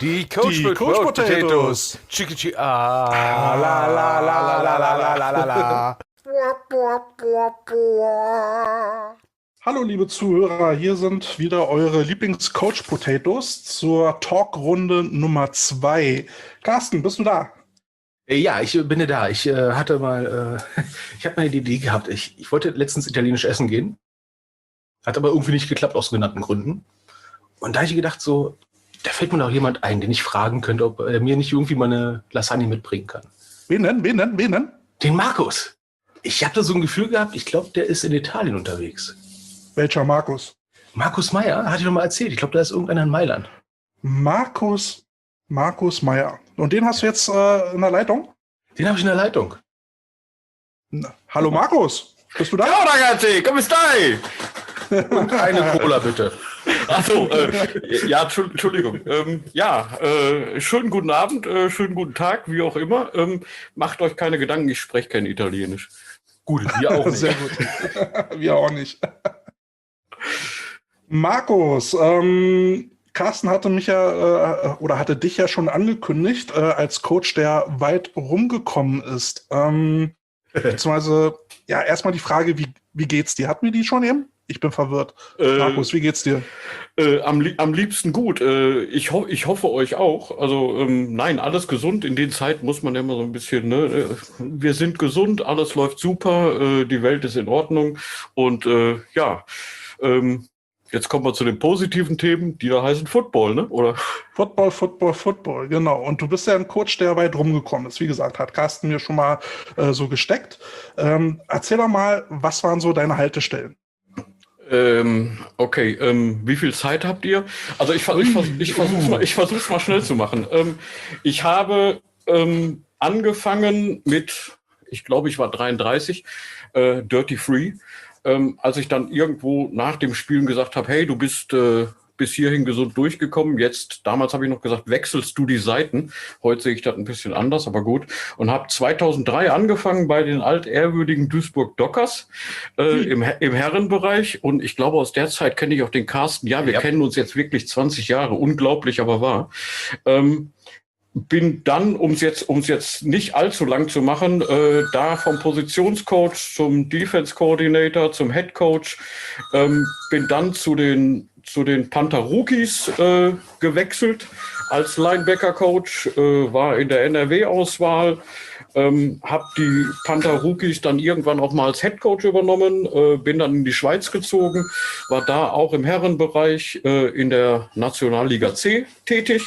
Die Coach Potatoes. Chicky la la la la la la la la la. Hallo liebe Zuhörer, hier sind wieder eure Lieblings-Coach Potatoes zur Talkrunde Nummer 2. Carsten, bist du da? Ja, ich bin da. Ich hatte mal, ich habe mal die Idee gehabt. Ich wollte letztens italienisch essen gehen. Hat aber irgendwie nicht geklappt aus genannten Gründen. Und da habe ich gedacht, so, da fällt mir doch jemand ein, den ich fragen könnte, ob er mir nicht irgendwie mal eine Lasagne mitbringen kann. Wen denn? Den Markus. Ich habe da so ein Gefühl gehabt, ich glaube, der ist in Italien unterwegs. Welcher Markus? Markus Meyer, hatte ich doch mal erzählt. Ich glaube, da ist irgendeiner in Mailand. Markus Meyer. Und den hast du jetzt in der Leitung? Den habe ich in der Leitung. Hallo Markus, bist du da? Ciao ragazzi, come stai? Und eine Cola bitte. Achso, ja, Entschuldigung. Schönen guten Abend, schönen guten Tag, wie auch immer. Macht euch keine Gedanken, ich spreche kein Italienisch. Gut, wir auch nicht. Sehr gut. Wir auch nicht. Markus, Carsten hatte mich hatte dich ja schon angekündigt als Coach, der weit rumgekommen ist. Beziehungsweise, ja, erstmal die Frage, wie geht's dir? Hatten wir die schon eben? Ich bin verwirrt. Markus, wie geht's dir? Am liebsten gut. Ich hoffe euch auch. Also nein, alles gesund. In den Zeiten muss man ja immer so ein bisschen, ne? Wir sind gesund, alles läuft super, die Welt ist in Ordnung. Und jetzt kommen wir zu den positiven Themen, die da heißen Football, ne? Oder? Football, genau. Und du bist ja ein Coach, der weit rumgekommen ist. Wie gesagt, hat Carsten mir schon mal so gesteckt. Erzähl doch mal, was waren so deine Haltestellen? Okay, wie viel Zeit habt ihr? Also ich versuch's mal schnell zu machen. Ich habe angefangen mit, ich glaube, ich war 33, Dirty Free. Als ich dann irgendwo nach dem Spielen gesagt habe, hey, du bist bis hierhin gesund durchgekommen. Damals habe ich noch gesagt, wechselst du die Seiten. Heute sehe ich das ein bisschen anders, aber gut. Und habe 2003 angefangen bei den altehrwürdigen Duisburg Dockers im Herrenbereich. Und ich glaube, aus der Zeit kenne ich auch den Carsten. Ja, wir kennen uns jetzt wirklich 20 Jahre. Unglaublich, aber wahr. Bin dann, um es jetzt nicht allzu lang zu machen, da vom Positionscoach zum Defense Coordinator, zum Head Coach, bin dann zu den Panther Rookies gewechselt als Linebacker Coach, war in der NRW-Auswahl, habe die Panther Rookies dann irgendwann auch mal als Head Coach übernommen, bin dann in die Schweiz gezogen, war da auch im Herrenbereich in der Nationalliga C tätig.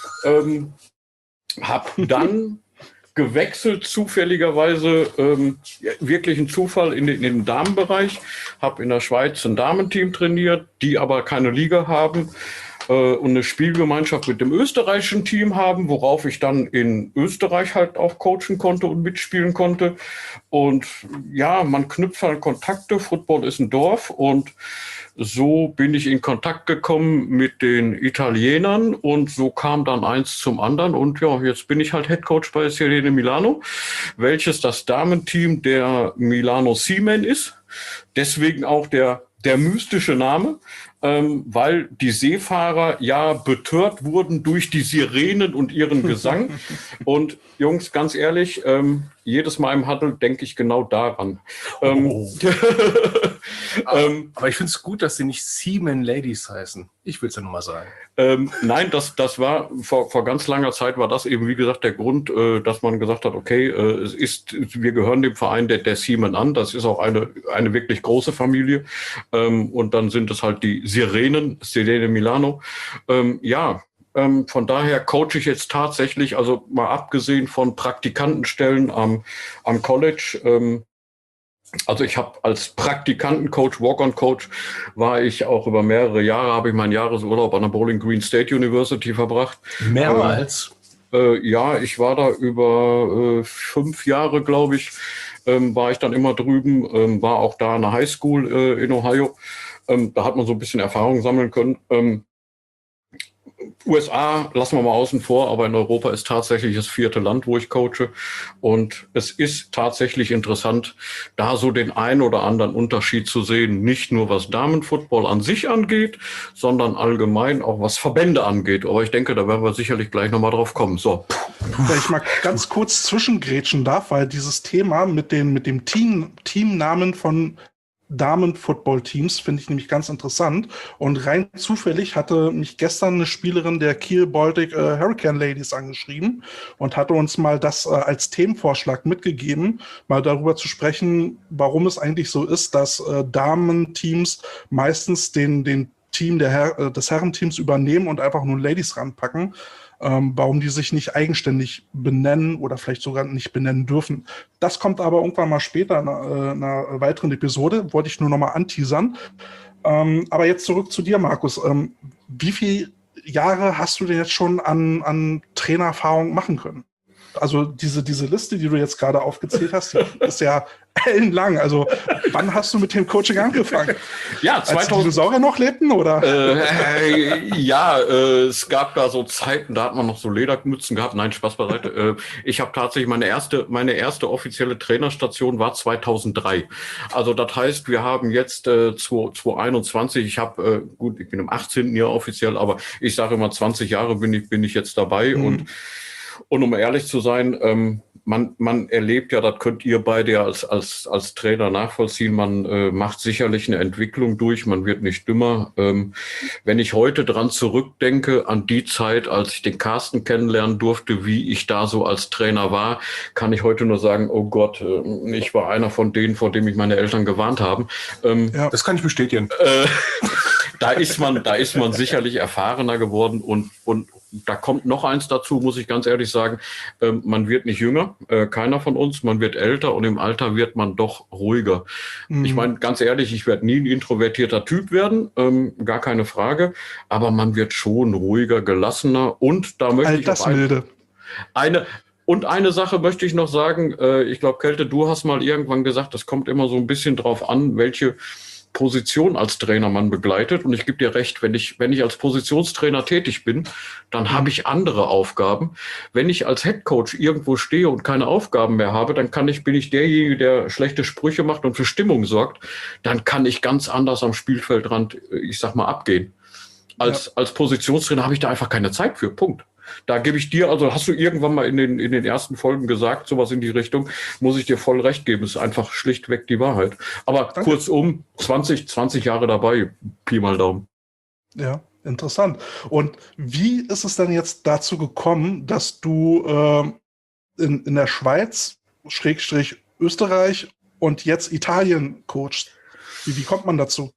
Hab dann gewechselt, zufälligerweise, wirklich ein Zufall in den Damenbereich. Hab in der Schweiz ein Damenteam trainiert, die aber keine Liga haben und eine Spielgemeinschaft mit dem österreichischen Team haben, worauf ich dann in Österreich halt auch coachen konnte und mitspielen konnte. Und ja, man knüpft halt Kontakte. Football ist ein Dorf und so bin ich in Kontakt gekommen mit den Italienern und so kam dann eins zum anderen. Und ja, jetzt bin ich halt Head Coach bei Sirene Milano, welches das Damenteam der Milano Seamen ist. Deswegen auch der mystische Name, weil die Seefahrer ja betört wurden durch die Sirenen und ihren Gesang. Und Jungs, ganz ehrlich, jedes Mal im Huddle denke ich genau daran. Aber ich finde es gut, dass sie nicht Seaman Ladies heißen. Ich will es ja nur mal sagen. Nein, das war vor ganz langer Zeit war das eben, wie gesagt, der Grund, dass man gesagt hat, okay, wir gehören dem Verein der Seamen an. Das ist auch eine wirklich große Familie. Und dann sind es halt die Sirene Milano. Von daher coache ich jetzt tatsächlich, also mal abgesehen von Praktikantenstellen am College, also ich habe als Praktikantencoach, Walk-on-Coach, war ich auch über mehrere Jahre, habe ich meinen Jahresurlaub an der Bowling Green State University verbracht. Mehrmals? Ja, ich war da über 5 Jahre, glaube ich, war ich dann immer drüben, war auch da an der High School in Ohio. Da hat man so ein bisschen Erfahrung sammeln können. USA lassen wir mal außen vor, aber in Europa ist tatsächlich das 4. Land, wo ich coache. Und es ist tatsächlich interessant, da so den einen oder anderen Unterschied zu sehen. Nicht nur was Damenfootball an sich angeht, sondern allgemein auch was Verbände angeht. Aber ich denke, da werden wir sicherlich gleich nochmal drauf kommen. So. Wenn ich mal ganz kurz zwischengrätschen darf, weil dieses Thema mit dem Teamnamen von Damen-Football-Teams finde ich nämlich ganz interessant. Und rein zufällig hatte mich gestern eine Spielerin der Kiel Baltic Hurricane Ladies angeschrieben und hatte uns mal das als Themenvorschlag mitgegeben, mal darüber zu sprechen, warum es eigentlich so ist, dass Damen-Teams meistens den Team des Herrenteams übernehmen und einfach nur Ladies ranpacken. Warum die sich nicht eigenständig benennen oder vielleicht sogar nicht benennen dürfen. Das kommt aber irgendwann mal später in einer weiteren Episode, wollte ich nur noch mal anteasern. Aber jetzt zurück zu dir, Markus. Wie viele Jahre hast du denn jetzt schon an Trainererfahrung machen können? Also diese Liste, die du jetzt gerade aufgezählt hast, die ist ja ellenlang. Also wann hast du mit dem Coaching angefangen? Ja, 2000. Als die Dinosaurier noch lebten, oder? Es gab da so Zeiten, da hat man noch so Ledermützen gehabt. Nein, Spaß beiseite. Ich habe tatsächlich meine erste offizielle Trainerstation war 2003. Also das heißt, wir haben jetzt 2021. Ich habe ich bin im 18. Jahr offiziell, aber ich sage immer 20 Jahre bin ich jetzt dabei und um ehrlich zu sein, man erlebt ja, das könnt ihr beide ja als Trainer nachvollziehen, man macht sicherlich eine Entwicklung durch, man wird nicht dümmer. Wenn ich heute dran zurückdenke, an die Zeit, als ich den Carsten kennenlernen durfte, wie ich da so als Trainer war, kann ich heute nur sagen, oh Gott, ich war einer von denen, vor dem mich meine Eltern gewarnt haben. Ja, das kann ich bestätigen. Da ist man sicherlich erfahrener geworden und da kommt noch eins dazu, muss ich ganz ehrlich sagen, man wird nicht jünger, keiner von uns, man wird älter und im Alter wird man doch ruhiger. Ich meine, ganz ehrlich, ich werde nie ein introvertierter Typ werden, gar keine Frage, aber man wird schon ruhiger, gelassener und da möchte ich auch eine Sache möchte ich noch sagen, ich glaube, Kälte, du hast mal irgendwann gesagt, es kommt immer so ein bisschen drauf an, welche Position als Trainer man begleitet. Und ich gebe dir recht, wenn ich als Positionstrainer tätig bin, dann habe ich andere Aufgaben. Wenn ich als Headcoach irgendwo stehe und keine Aufgaben mehr habe, dann bin ich derjenige, der schlechte Sprüche macht und für Stimmung sorgt. Dann kann ich ganz anders am Spielfeldrand, ich sag mal, abgehen. Als Positionstrainer habe ich da einfach keine Zeit für. Punkt. Da gebe ich dir, also hast du irgendwann mal in den ersten Folgen gesagt, sowas in die Richtung, muss ich dir voll recht geben. Es ist einfach schlichtweg die Wahrheit. Aber kurzum, 20 Jahre dabei, Pi mal Daumen. Ja, interessant. Und wie ist es denn jetzt dazu gekommen, dass du in der Schweiz, / Österreich und jetzt Italien coachst? Wie kommt man dazu?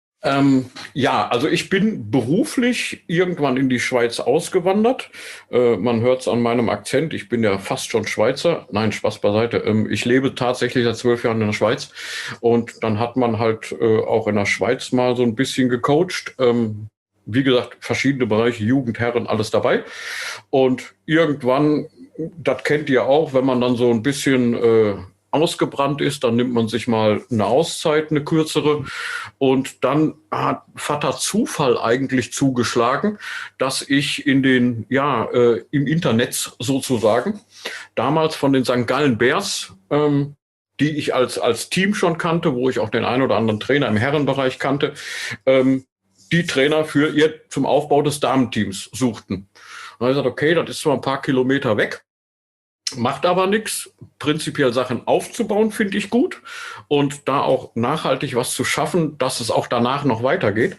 Also ich bin beruflich irgendwann in die Schweiz ausgewandert. Man hört es an meinem Akzent. Ich bin ja fast schon Schweizer. Nein, Spaß beiseite. Ich lebe tatsächlich seit 12 Jahren in der Schweiz. Und dann hat man halt auch in der Schweiz mal so ein bisschen gecoacht. Wie gesagt, verschiedene Bereiche, Jugend, Herren, alles dabei. Und irgendwann, das kennt ihr auch, wenn man dann so ein bisschen ausgebrannt ist, dann nimmt man sich mal eine Auszeit, eine kürzere. Und dann hat Vater Zufall eigentlich zugeschlagen, dass ich im Internet sozusagen, damals von den St. Gallen Bears, die ich als Team schon kannte, wo ich auch den einen oder anderen Trainer im Herrenbereich kannte, die Trainer zum Aufbau des Damenteams suchten. Und dann habe ich gesagt, okay, das ist zwar ein paar Kilometer weg, macht aber nichts. Prinzipiell Sachen aufzubauen, finde ich gut. Und da auch nachhaltig was zu schaffen, dass es auch danach noch weitergeht.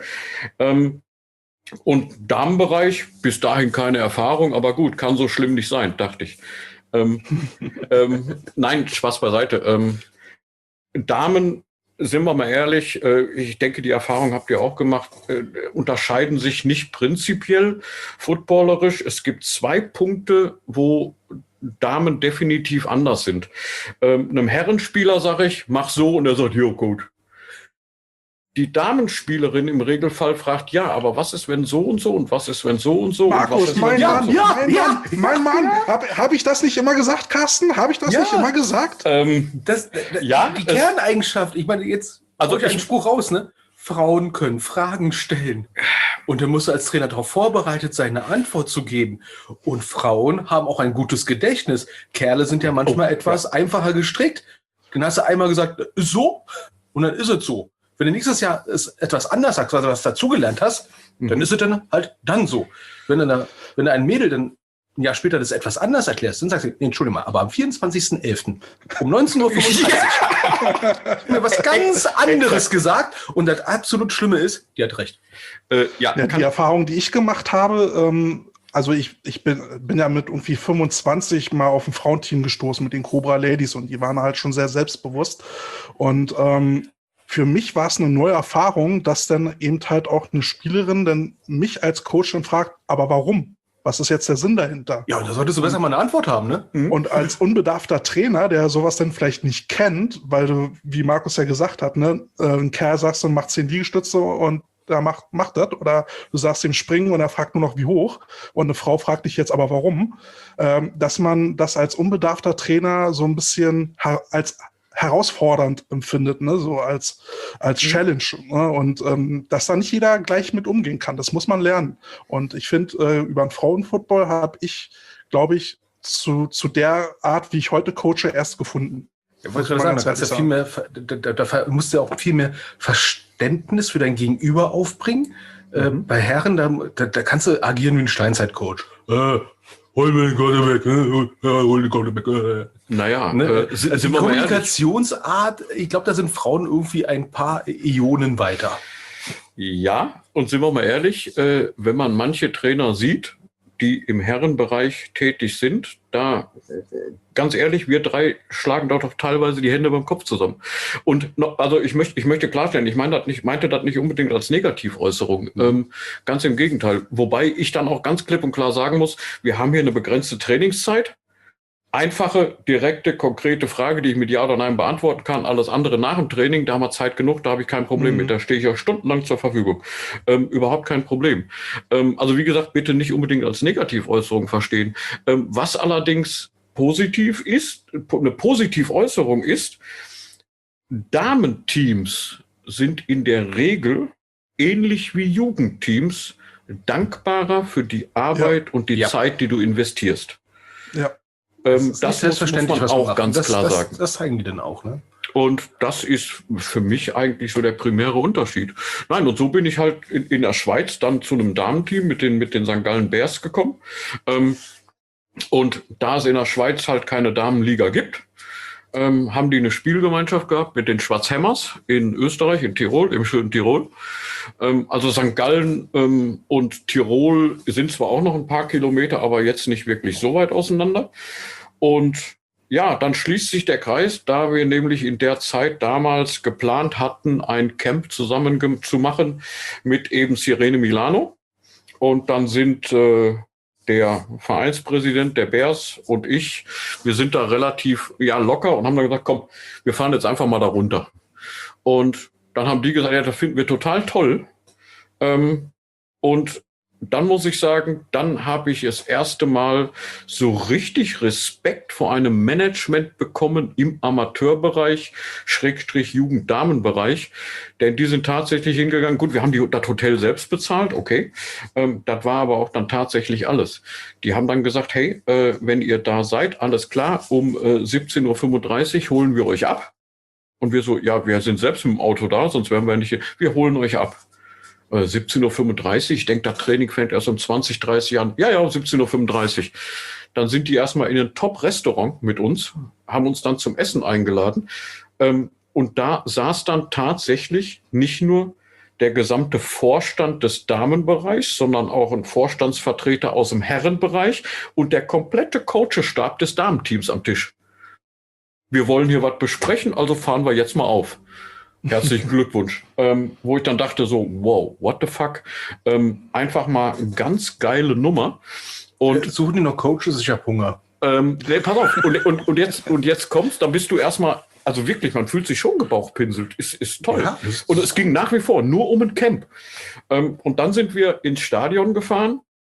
Und Damenbereich, bis dahin keine Erfahrung, aber gut, kann so schlimm nicht sein, dachte ich. Nein, Spaß beiseite. Damen, sind wir mal ehrlich, ich denke, die Erfahrung habt ihr auch gemacht, unterscheiden sich nicht prinzipiell footballerisch. Es gibt 2 Punkte, wo Damen definitiv anders sind. Einem Herrenspieler sage ich, mach so, und er sagt, jo, gut. Die Damenspielerin im Regelfall fragt, ja, aber was ist, wenn so und so und was ist, wenn so und so? Markus, mein Mann, hab ich das nicht immer gesagt, Carsten? Habe ich das nicht immer gesagt? Die Kerneigenschaft, ich meine, jetzt also ich einen Spruch raus, ne? Frauen können Fragen stellen. Und dann musst du als Trainer darauf vorbereitet sein, eine Antwort zu geben. Und Frauen haben auch ein gutes Gedächtnis. Kerle sind ja manchmal etwas einfacher gestrickt. Dann hast du einmal gesagt, ist so, und dann ist es so. Wenn du nächstes Jahr es etwas anders sagst, also was dazugelernt hast, dann ist es dann halt dann so. Wenn du ein Mädel dann ein Jahr später das etwas anders erklärst, dann sagst du, nee, Entschuldigung mal, aber am 24.11. um 19.35 Uhr hat mir was ganz anderes gesagt, und das absolut Schlimme ist, die hat recht. Die Erfahrung, die ich gemacht habe, also ich bin ja mit irgendwie 25 mal auf ein Frauenteam gestoßen mit den Cobra Ladies, und die waren halt schon sehr selbstbewusst. Und für mich war es eine neue Erfahrung, dass dann eben halt auch eine Spielerin dann mich als Coach dann fragt, aber warum? Was ist jetzt der Sinn dahinter? Ja, und da solltest du besser mal eine Antwort haben, ne? Und als unbedarfter Trainer, der sowas dann vielleicht nicht kennt, weil du, wie Markus ja gesagt hat, ne, ein Kerl sagst du, macht 10 Liegestütze und der macht das, oder du sagst ihm springen und er fragt nur noch wie hoch, und eine Frau fragt dich jetzt aber warum, dass man das als unbedarfter Trainer so ein bisschen als herausfordernd empfindet, ne? So als Challenge, ne? Und dass da nicht jeder gleich mit umgehen kann. Das muss man lernen. Und ich finde, über den Frauenfootball habe ich, glaube ich, zu der Art, wie ich heute coache, erst gefunden. Ich wollte gerade sagen, da musst du auch viel mehr Verständnis für dein Gegenüber aufbringen. Bei Herren, da kannst du agieren wie ein Steinzeit-Coach. Hol mir den Quarterback, hol den Quarterback. Naja, ne? Also die Kommunikationsart, ich glaube, da sind Frauen irgendwie ein paar Ionen weiter. Ja, und sind wir mal ehrlich, wenn man manche Trainer sieht, die im Herrenbereich tätig sind, da, ganz ehrlich, wir drei schlagen doch teilweise die Hände beim Kopf zusammen. Und also ich möchte klarstellen, ich meinte das nicht unbedingt als Negativäußerung, ganz im Gegenteil. Wobei ich dann auch ganz klipp und klar sagen muss, wir haben hier eine begrenzte Trainingszeit. Einfache, direkte, konkrete Frage, die ich mit Ja oder Nein beantworten kann. Alles andere nach dem Training, da haben wir Zeit genug, da habe ich kein Problem mit. Da stehe ich auch stundenlang zur Verfügung. Überhaupt kein Problem. Also wie gesagt, bitte nicht unbedingt als Negativäußerung verstehen. Was allerdings positiv ist, eine Positiväußerung ist, Damenteams sind in der Regel ähnlich wie Jugendteams dankbarer für die Arbeit und die Zeit, die du investierst. Ja. Das muss man auch ganz klar sagen. Das zeigen die dann auch, ne? Und das ist für mich eigentlich so der primäre Unterschied. Nein, und so bin ich halt in der Schweiz dann zu einem Damenteam mit den St. Gallen Bears gekommen. Und da es in der Schweiz halt keine Damenliga gibt, haben die eine Spielgemeinschaft gehabt mit den Schwarzhämmers in Österreich, in Tirol, im schönen Tirol. Also St. Gallen und Tirol sind zwar auch noch ein paar Kilometer, aber jetzt nicht wirklich so weit auseinander. Und ja, dann schließt sich der Kreis, da wir nämlich in der Zeit damals geplant hatten, ein Camp zusammen zu machen mit eben Sirene Milano. Und dann sind der Vereinspräsident der Bears und ich, wir sind da relativ locker und haben dann gesagt, komm, wir fahren jetzt einfach mal da runter. Und dann haben die gesagt, ja, das finden wir total toll. Und dann muss ich sagen, dann habe ich das erste Mal so richtig Respekt vor einem Management bekommen im Amateurbereich, Schrägstrich Jugend-Damenbereich. Denn die sind tatsächlich hingegangen. Gut, wir haben das Hotel selbst bezahlt, okay. Das war aber auch dann tatsächlich alles. Die haben dann gesagt, hey, wenn ihr da seid, alles klar, um 17.35 Uhr holen wir euch ab. Und wir so, ja, wir sind selbst mit dem Auto da, sonst wären wir nicht hier. Wir holen euch ab. 17.35 Uhr, ich denke, das Training fängt erst um 20, 30 Jahren. Ja, 17.35 Uhr. Dann sind die erstmal in ein Top-Restaurant mit uns, haben uns dann zum Essen eingeladen. Und da saß dann tatsächlich nicht nur der gesamte Vorstand des Damenbereichs, sondern auch ein Vorstandsvertreter aus dem Herrenbereich und der komplette Coachestab des Damenteams am Tisch. Wir wollen hier was besprechen, also fahren wir jetzt mal auf. Herzlichen Glückwunsch. Wo ich dann dachte so, wow, what the fuck? Einfach mal eine ganz geile Nummer. Und suchen die noch Coaches? Ich habe Hunger. Nee, pass auf. Und jetzt kommt's, dann bist du erstmal, also wirklich, man fühlt sich schon gebauchpinselt. Ist toll. Ja, und es ging nach wie vor nur um ein Camp. Und dann sind wir ins Stadion gefahren.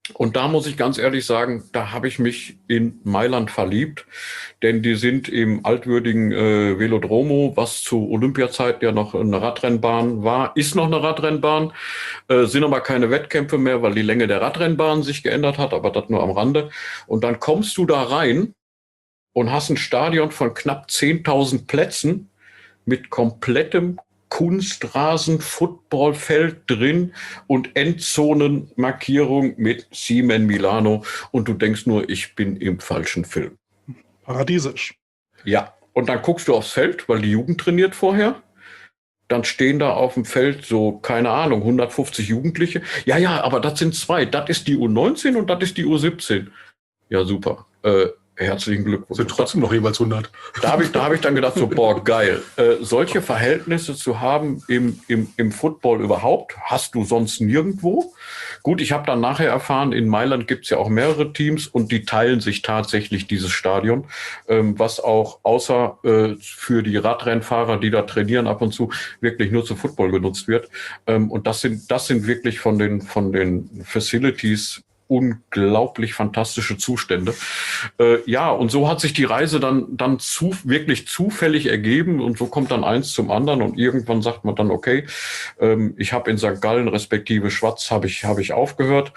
Und da muss ich ganz ehrlich sagen, da habe ich mich in Mailand verliebt, denn die sind im altwürdigen Velodromo, was zu Olympiazeiten ja noch eine Radrennbahn war, ist noch eine Radrennbahn, sind aber keine Wettkämpfe mehr, weil die Länge der Radrennbahn sich geändert hat, aber das nur am Rande. Und dann kommst du da rein und hast ein Stadion von knapp 10.000 Plätzen mit komplettem Kunstrasen, Footballfeld drin und Endzonenmarkierung mit Siemen Milano. Und du denkst nur, ich bin im falschen Film. Paradiesisch. Ja, und dann guckst du aufs Feld, weil die Jugend trainiert vorher. Dann stehen da auf dem Feld so, keine Ahnung, 150 Jugendliche. Ja, aber das sind zwei. Das ist die U19 und das ist die U17. Ja, super. Herzlichen Glückwunsch. Sind trotzdem noch jeweils 100. Da hab ich dann gedacht, so, boah, geil. Solche Verhältnisse zu haben im Football überhaupt, hast du sonst nirgendwo. Gut, ich habe dann nachher erfahren, in Mailand gibt's ja auch mehrere Teams und die teilen sich tatsächlich dieses Stadion, was auch außer für die Radrennfahrer, die da trainieren ab und zu, wirklich nur zu Football genutzt wird. Und das sind wirklich von den Facilities unglaublich fantastische Zustände. Ja, und so hat sich die Reise dann wirklich zufällig ergeben und so kommt dann eins zum anderen und irgendwann sagt man dann, okay, ich habe in St. Gallen respektive Schwaz habe ich aufgehört.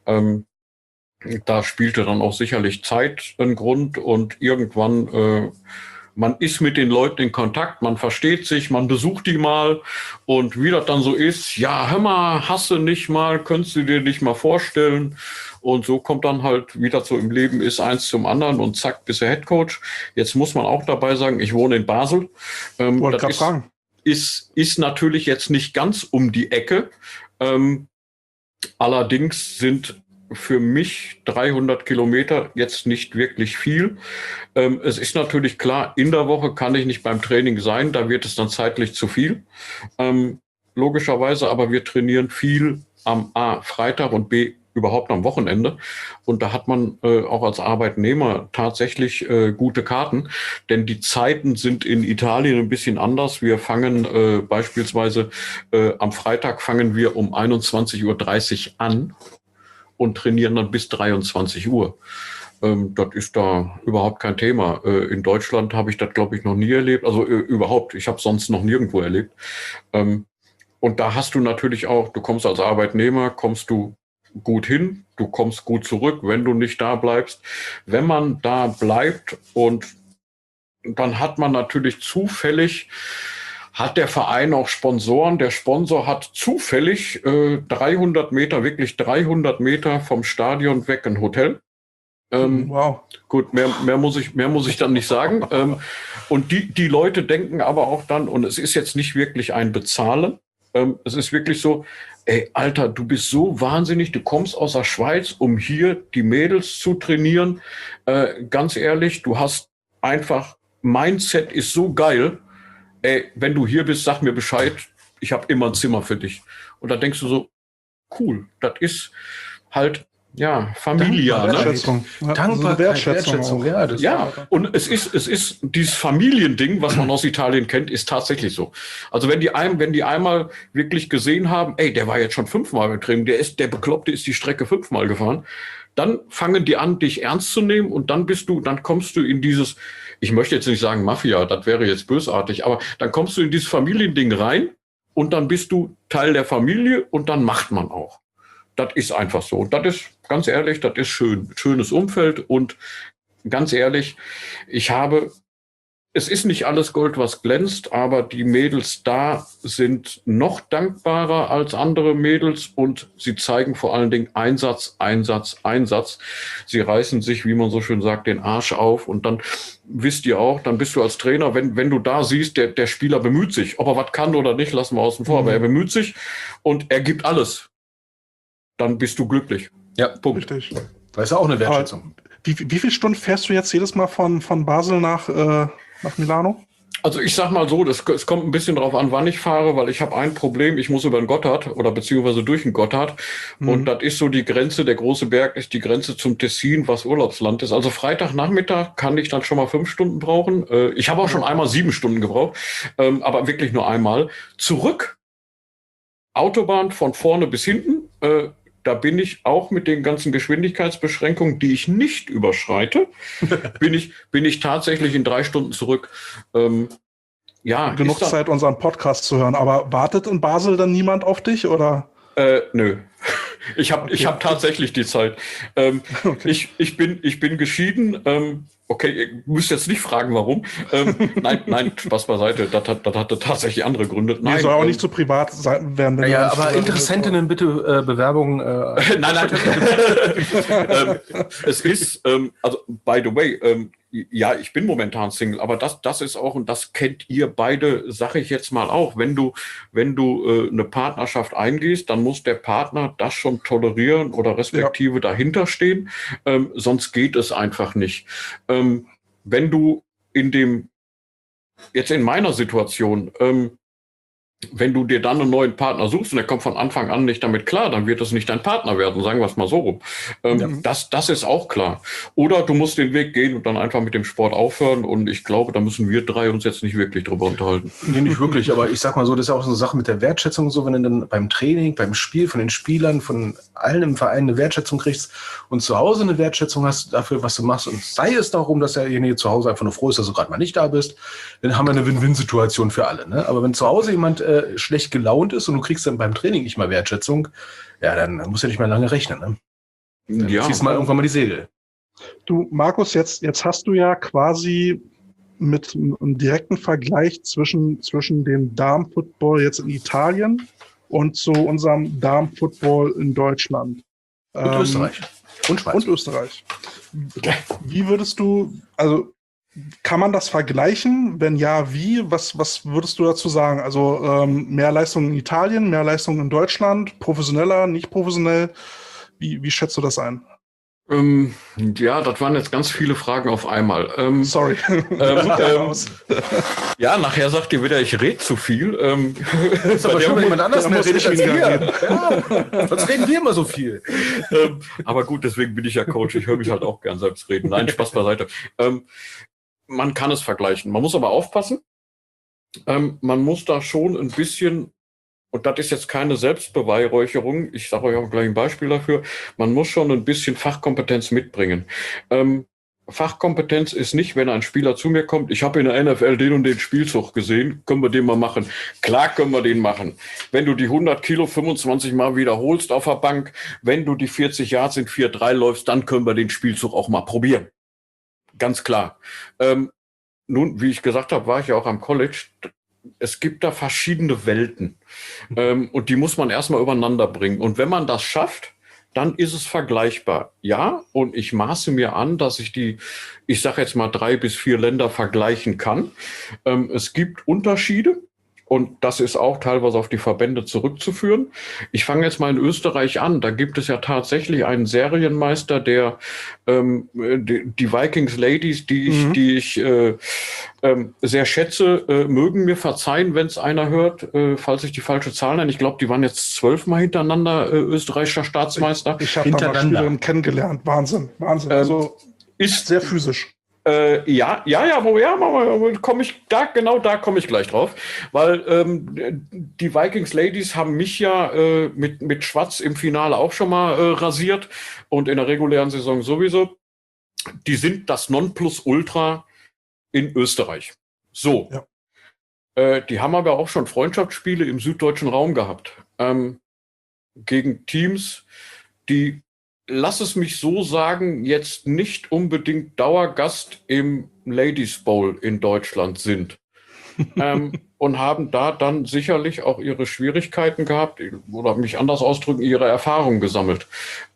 Da spielte dann auch sicherlich Zeit einen Grund und irgendwann man ist mit den Leuten in Kontakt, man versteht sich, man besucht die mal und wie das dann so ist, ja, hör mal, hast du nicht mal, könntest du dir nicht mal vorstellen? Und so kommt dann halt, wie das so im Leben ist, eins zum anderen und zack, bist du Headcoach. Jetzt muss man auch dabei sagen, ich wohne in Basel. Wollte gerade fragen. Ist natürlich jetzt nicht ganz um die Ecke. Allerdings sind für mich 300 Kilometer jetzt nicht wirklich viel. Es ist natürlich klar, in der Woche kann ich nicht beim Training sein, da wird es dann zeitlich zu viel. Logischerweise, aber wir trainieren viel am A, Freitag und B, überhaupt am Wochenende. Und da hat man auch als Arbeitnehmer tatsächlich gute Karten, denn die Zeiten sind in Italien ein bisschen anders. Wir fangen beispielsweise am Freitag fangen wir um 21:30 Uhr an und trainieren dann bis 23 Uhr. Das ist da überhaupt kein Thema. In Deutschland habe ich das, glaube ich, noch nie erlebt. Also überhaupt, ich habe sonst noch nirgendwo erlebt. Und da hast du natürlich auch, du kommst als Arbeitnehmer, kommst du gut hin, du kommst gut zurück, wenn du nicht da bleibst. Wenn man da bleibt und dann hat man natürlich zufällig, hat der Verein auch Sponsoren. Der Sponsor hat zufällig 300 Meter, wirklich 300 Meter vom Stadion weg ein Hotel. Wow. Gut, mehr muss ich dann nicht sagen. Und die Leute denken aber auch dann, und es ist jetzt nicht wirklich ein Bezahlen, es ist wirklich so, ey, Alter, du bist so wahnsinnig, du kommst aus der Schweiz, um hier die Mädels zu trainieren. Ganz ehrlich, du hast einfach, Mindset ist so geil. Ey, wenn du hier bist, sag mir Bescheid, ich habe immer ein Zimmer für dich. Und da denkst du so, cool, das ist halt, ja, Familia. Wertschätzung. Ne? Dankbarkeit, Wertschätzung. Ja, und es ist dieses Familiending, was man aus Italien kennt, ist tatsächlich so. Also wenn die einmal wirklich gesehen haben, ey, der war jetzt schon 5-mal beim Training, der Bekloppte ist die Strecke 5-mal gefahren, dann fangen die an, dich ernst zu nehmen und dann kommst du in dieses, ich möchte jetzt nicht sagen Mafia, das wäre jetzt bösartig, aber dann kommst du in dieses Familiending rein und dann bist du Teil der Familie und dann macht man auch. Das ist einfach so. Und das ist, ganz ehrlich, das ist schön. Schönes Umfeld und ganz ehrlich, es ist nicht alles Gold, was glänzt, aber die Mädels da sind noch dankbarer als andere Mädels und sie zeigen vor allen Dingen Einsatz, Einsatz, Einsatz. Sie reißen sich, wie man so schön sagt, den Arsch auf und dann wisst ihr auch, dann bist du als Trainer, wenn du da siehst, der Spieler bemüht sich. Ob er was kann oder nicht, lassen wir außen vor, aber er bemüht sich und er gibt alles. Dann bist du glücklich. Ja, Punkt. Richtig. Das ist auch eine Wertschätzung. Wie viele Stunden fährst du jetzt jedes Mal von Basel nach Milano? Also ich sag mal so, es kommt ein bisschen drauf an, wann ich fahre, weil ich habe ein Problem, ich muss über den Gotthard oder beziehungsweise durch den Gotthard und das ist so die Grenze, der große Berg ist die Grenze zum Tessin, was Urlaubsland ist. Also Freitagnachmittag kann ich dann schon mal 5 Stunden brauchen. Ich habe auch schon einmal 7 Stunden gebraucht, aber wirklich nur einmal. Zurück, Autobahn von vorne bis hinten, da bin ich auch mit den ganzen Geschwindigkeitsbeschränkungen, die ich nicht überschreite, bin ich tatsächlich in 3 Stunden zurück. Genug Zeit, unseren Podcast zu hören. Aber wartet in Basel dann niemand auf dich, oder? Nö. Ich hab tatsächlich die Zeit. Okay. Ich bin geschieden. Okay, ihr müsst jetzt nicht fragen, warum. Nein, Spaß beiseite. Das hatte tatsächlich andere Gründe. Nein, soll auch nicht zu privat sein werden. Ja, aber Interessentinnen bitte Bewerbungen. Nein. Es ist, also by the way, ja, ich bin momentan Single, aber das ist auch, und das kennt ihr beide, sage ich jetzt mal auch, wenn du eine Partnerschaft eingehst, dann muss der Partner das schon tolerieren oder respektive dahinter stehen, sonst geht es einfach nicht. Wenn du jetzt in meiner Situation, wenn du dir dann einen neuen Partner suchst und der kommt von Anfang an nicht damit klar, dann wird es nicht dein Partner werden, sagen wir es mal so rum. Das ist auch klar. Oder du musst den Weg gehen und dann einfach mit dem Sport aufhören, und ich glaube, da müssen wir 3 uns jetzt nicht wirklich drüber unterhalten. Nee, nicht wirklich, aber ich sag mal so, das ist ja auch so eine Sache mit der Wertschätzung, so wenn du dann beim Training, beim Spiel von den Spielern, von allen im Verein eine Wertschätzung kriegst und zu Hause eine Wertschätzung hast dafür, was du machst, und sei es darum, dass derjenige zu Hause einfach nur froh ist, dass du gerade mal nicht da bist, dann haben wir eine Win-Win-Situation für alle. Ne? Aber wenn zu Hause jemand schlecht gelaunt ist und du kriegst dann beim Training nicht mal Wertschätzung, ja, dann musst du nicht mehr lange rechnen. Ne? Dann ziehst mal irgendwann mal die Segel. Du, Markus, jetzt hast du ja quasi mit einem direkten Vergleich zwischen dem Damenfootball jetzt in Italien und zu unserem Damenfootball in Deutschland. Und Österreich. Und Schweiz. Und Österreich. Wie würdest du, also kann man das vergleichen? Wenn ja, wie? Was würdest du dazu sagen? Also mehr Leistung in Italien, mehr Leistung in Deutschland, professioneller, nicht professionell? Wie schätzt du das ein? Ja, das waren jetzt ganz viele Fragen auf einmal. Sorry. Ja, nachher sagt ihr wieder, ich rede zu viel. Das ist aber schon, wenn jemand anders mehr redet als wir. Ja, sonst reden wir immer so viel. Aber gut, deswegen bin ich ja Coach. Ich höre mich halt auch gern selbst reden. Nein, Spaß beiseite. Man kann es vergleichen. Man muss aber aufpassen. Man muss da schon ein bisschen, und das ist jetzt keine Selbstbeweihräucherung, ich sage euch auch gleich ein Beispiel dafür, man muss schon ein bisschen Fachkompetenz mitbringen. Fachkompetenz ist nicht, wenn ein Spieler zu mir kommt, ich habe in der NFL den und den Spielzug gesehen, können wir den mal machen? Klar können wir den machen. Wenn du die 100 Kilo 25 Mal wiederholst auf der Bank, wenn du die 40 Yards in 4-3 läufst, dann können wir den Spielzug auch mal probieren. Ganz klar. Nun, wie ich gesagt habe, war ich ja auch am College. Es gibt da verschiedene Welten. Und die muss man erstmal übereinander bringen. Und wenn man das schafft, dann ist es vergleichbar. Ja, und ich maße mir an, dass ich sage jetzt mal 3 bis 4 Länder vergleichen kann. Es gibt Unterschiede. Und das ist auch teilweise auf die Verbände zurückzuführen. Ich fange jetzt mal in Österreich an. Da gibt es ja tatsächlich einen Serienmeister, der die Vikings Ladies, die ich sehr schätze, mögen mir verzeihen, wenn es einer hört, falls ich die falsche Zahl nenne. Ich glaube, die waren jetzt 12 Mal hintereinander österreichischer Staatsmeister. Ich habe da mal Spielerin kennengelernt. Wahnsinn. Also ist sehr physisch. Ja, komme ich gleich drauf, weil die Vikings Ladies haben mich ja mit Schwarz im Finale auch schon mal rasiert und in der regulären Saison sowieso. Die sind das Nonplusultra in Österreich. So. Ja. Die haben aber auch schon Freundschaftsspiele im süddeutschen Raum gehabt. Gegen Teams, die, lass es mich so sagen, jetzt nicht unbedingt Dauergast im Ladies Bowl in Deutschland sind. Und haben da dann sicherlich auch ihre Schwierigkeiten gehabt oder mich anders ausdrücken, ihre Erfahrungen gesammelt.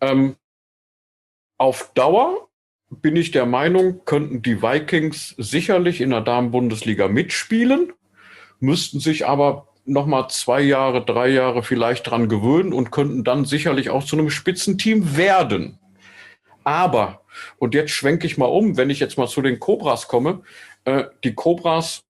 Auf Dauer bin ich der Meinung, könnten die Vikings sicherlich in der Damenbundesliga mitspielen, müssten sich aber nochmal 2 Jahre, 3 Jahre vielleicht dran gewöhnen und könnten dann sicherlich auch zu einem Spitzenteam werden. Aber, und jetzt schwenke ich mal um, wenn ich jetzt mal zu den Cobras komme, die Cobras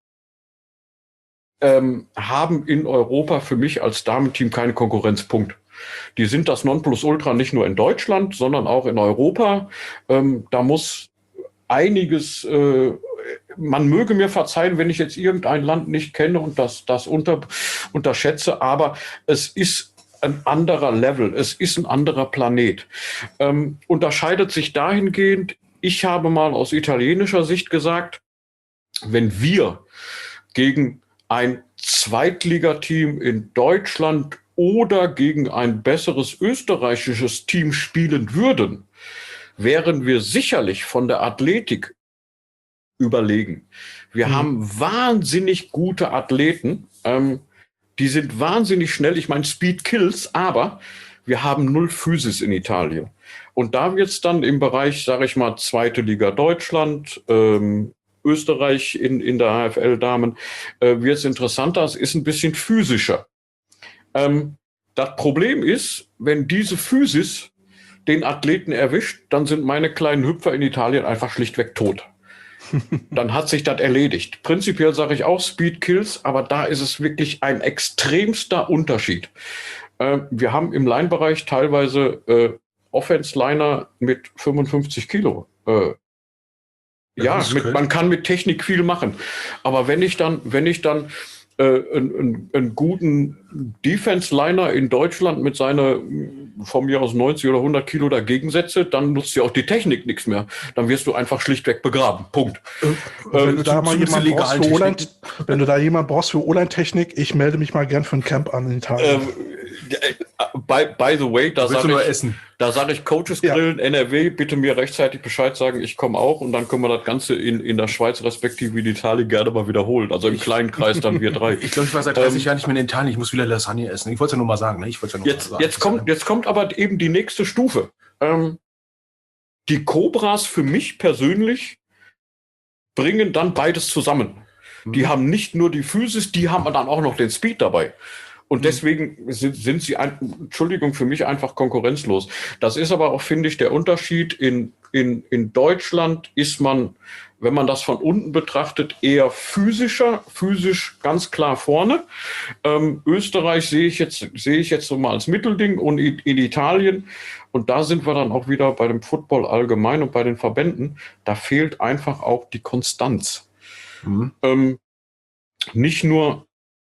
haben in Europa für mich als Damenteam keinen Konkurrenzpunkt. Die sind das Nonplusultra nicht nur in Deutschland, sondern auch in Europa. Da muss einiges, man möge mir verzeihen, wenn ich jetzt irgendein Land nicht kenne und das unterschätze, aber es ist ein anderer Level. Es ist ein anderer Planet. Unterscheidet sich dahingehend, ich habe mal aus italienischer Sicht gesagt, wenn wir gegen ein Zweitligateam in Deutschland oder gegen ein besseres österreichisches Team spielen würden, wären wir sicherlich von der Athletik überlegen. Wir haben wahnsinnig gute Athleten, die sind wahnsinnig schnell. Ich meine, Speed kills, aber wir haben 0 Physis in Italien. Und da wird es dann im Bereich, sage ich mal, zweite Liga Deutschland, Österreich in der AFL-Damen, wird es interessanter. Es ist ein bisschen physischer. Das Problem ist, wenn diese Physis den Athleten erwischt, dann sind meine kleinen Hüpfer in Italien einfach schlichtweg tot. Dann hat sich das erledigt. Prinzipiell sage ich auch Speed Kills, aber da ist es wirklich ein extremster Unterschied. Wir haben im Line-Bereich teilweise Offense-Liner mit 55 Kilo. Man kann mit Technik viel machen. Aber wenn ich dann einen guten Defense-Liner in Deutschland mit seiner von mir aus 90 oder 100 Kilo dagegen setze, dann nutzt ja auch die Technik nichts mehr. Dann wirst du einfach schlichtweg begraben. Punkt. Wenn du da mal jemanden brauchst für O-Line-Technik, ich melde mich mal gern für ein Camp an in Italien. By the way, da sage ich Coaches Grillen, NRW, bitte mir rechtzeitig Bescheid sagen, ich komme auch und dann können wir das Ganze in der Schweiz respektive in Italien gerne mal wiederholen. Also im kleinen Kreis dann wir 3. Ich glaube, ich war seit 30 Jahren nicht mehr in Italien, ich muss wieder Lasagne essen. Ich wollte es ja nur mal sagen. Ne? Jetzt kommt aber eben die nächste Stufe. Die Cobras für mich persönlich bringen dann beides zusammen. Die haben nicht nur die Physis, die haben dann auch noch den Speed dabei. Und deswegen sind sie, Entschuldigung, für mich einfach konkurrenzlos. Das ist aber auch, finde ich, der Unterschied. In Deutschland ist man, wenn man das von unten betrachtet, eher physisch ganz klar vorne. Österreich sehe ich jetzt so mal als Mittelding und in Italien. Und da sind wir dann auch wieder bei dem Football allgemein und bei den Verbänden. Da fehlt einfach auch die Konstanz. Nicht nur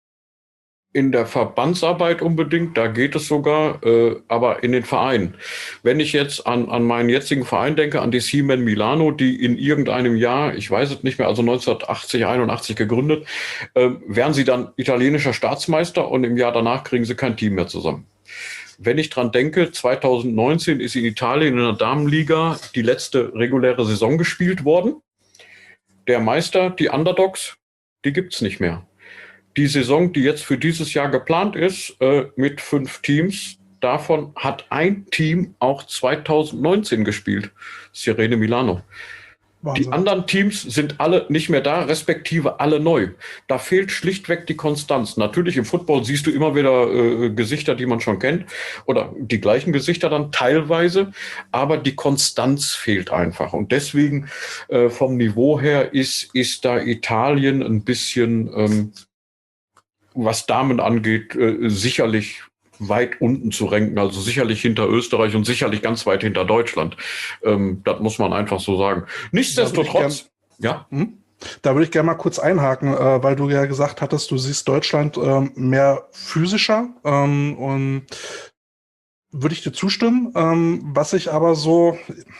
in der Verbandsarbeit unbedingt, da geht es sogar, aber in den Vereinen. Wenn ich jetzt an meinen jetzigen Verein denke, an die Seaman Milano, die in irgendeinem Jahr, ich weiß es nicht mehr, also 1980, 81 gegründet, werden sie dann italienischer Staatsmeister und im Jahr danach kriegen sie kein Team mehr zusammen. Wenn ich dran denke, 2019 ist in Italien in der Damenliga die letzte reguläre Saison gespielt worden. Der Meister, die Underdogs, die gibt's nicht mehr. Die Saison, die jetzt für dieses Jahr geplant ist, mit 5 Teams, davon hat ein Team auch 2019 gespielt, Sirene Milano. Wahnsinn. Die anderen Teams sind alle nicht mehr da, respektive alle neu. Da fehlt schlichtweg die Konstanz. Natürlich im Football siehst du immer wieder Gesichter, die man schon kennt, oder die gleichen Gesichter dann teilweise, aber die Konstanz fehlt einfach. Und deswegen vom Niveau her ist da Italien ein bisschen was Damen angeht, sicherlich weit unten zu ranken, also sicherlich hinter Österreich und sicherlich ganz weit hinter Deutschland. Das muss man einfach so sagen. Nichtsdestotrotz, Da würde ich gerne mal kurz einhaken, weil du ja gesagt hattest, du siehst Deutschland mehr physischer und würde ich dir zustimmen. Was ich aber so,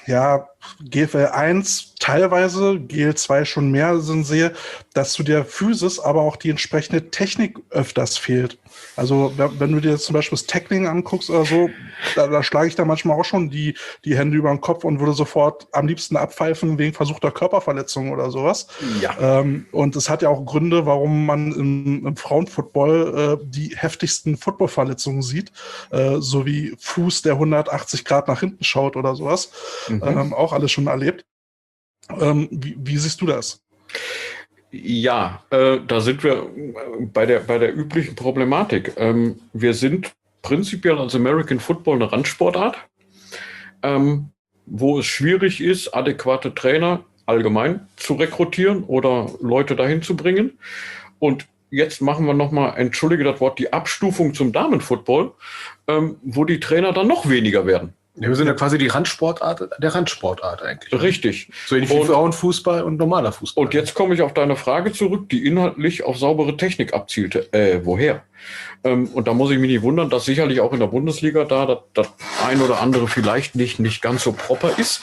GFL 1 teilweise, GL 2 schon mehr sehe, dass zu der Physis aber auch die entsprechende Technik öfters fehlt. Also wenn du dir jetzt zum Beispiel das Tackling anguckst oder so, da schlage ich da manchmal auch schon die Hände über den Kopf und würde sofort am liebsten abpfeifen wegen versuchter Körperverletzung oder sowas. Ja. Und es hat ja auch Gründe, warum man im Frauenfootball die heftigsten Footballverletzungen sieht, so wie Fuß, der 180 Grad nach hinten schaut oder sowas. Auch alles schon erlebt. Wie siehst du das? Ja, da sind wir bei der üblichen Problematik. Wir sind prinzipiell als American Football eine Randsportart, wo es schwierig ist, adäquate Trainer allgemein zu rekrutieren oder Leute dahin zu bringen. Und jetzt machen wir nochmal, entschuldige das Wort, die Abstufung zum Damenfootball, wo die Trainer dann noch weniger werden. Ja, wir sind ja quasi die Randsportart der Randsportart eigentlich. Richtig. So ähnlich wie Frauenfußball und normaler Fußball. Und jetzt komme ich auf deine Frage zurück, die inhaltlich auf saubere Technik abzielte. Woher? Und da muss ich mich nicht wundern, dass sicherlich auch in der Bundesliga da das ein oder andere vielleicht nicht ganz so proper ist.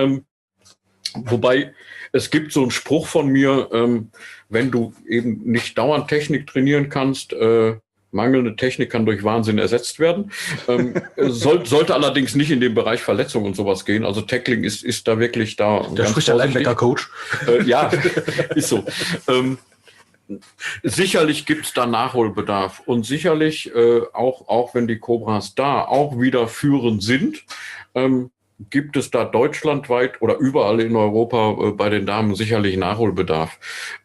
Wobei es gibt so einen Spruch von mir, wenn du eben nicht dauernd Technik trainieren kannst, mangelnde Technik kann durch Wahnsinn ersetzt werden. Sollte allerdings nicht in den Bereich Verletzung und sowas gehen. Also Tackling ist da wirklich da. Da spricht der Linebacker-Coach. Ja, ist so. Sicherlich gibt es da Nachholbedarf. Und sicherlich, auch wenn die Cobras da auch wieder führend sind, gibt es da deutschlandweit oder überall in Europa bei den Damen sicherlich Nachholbedarf.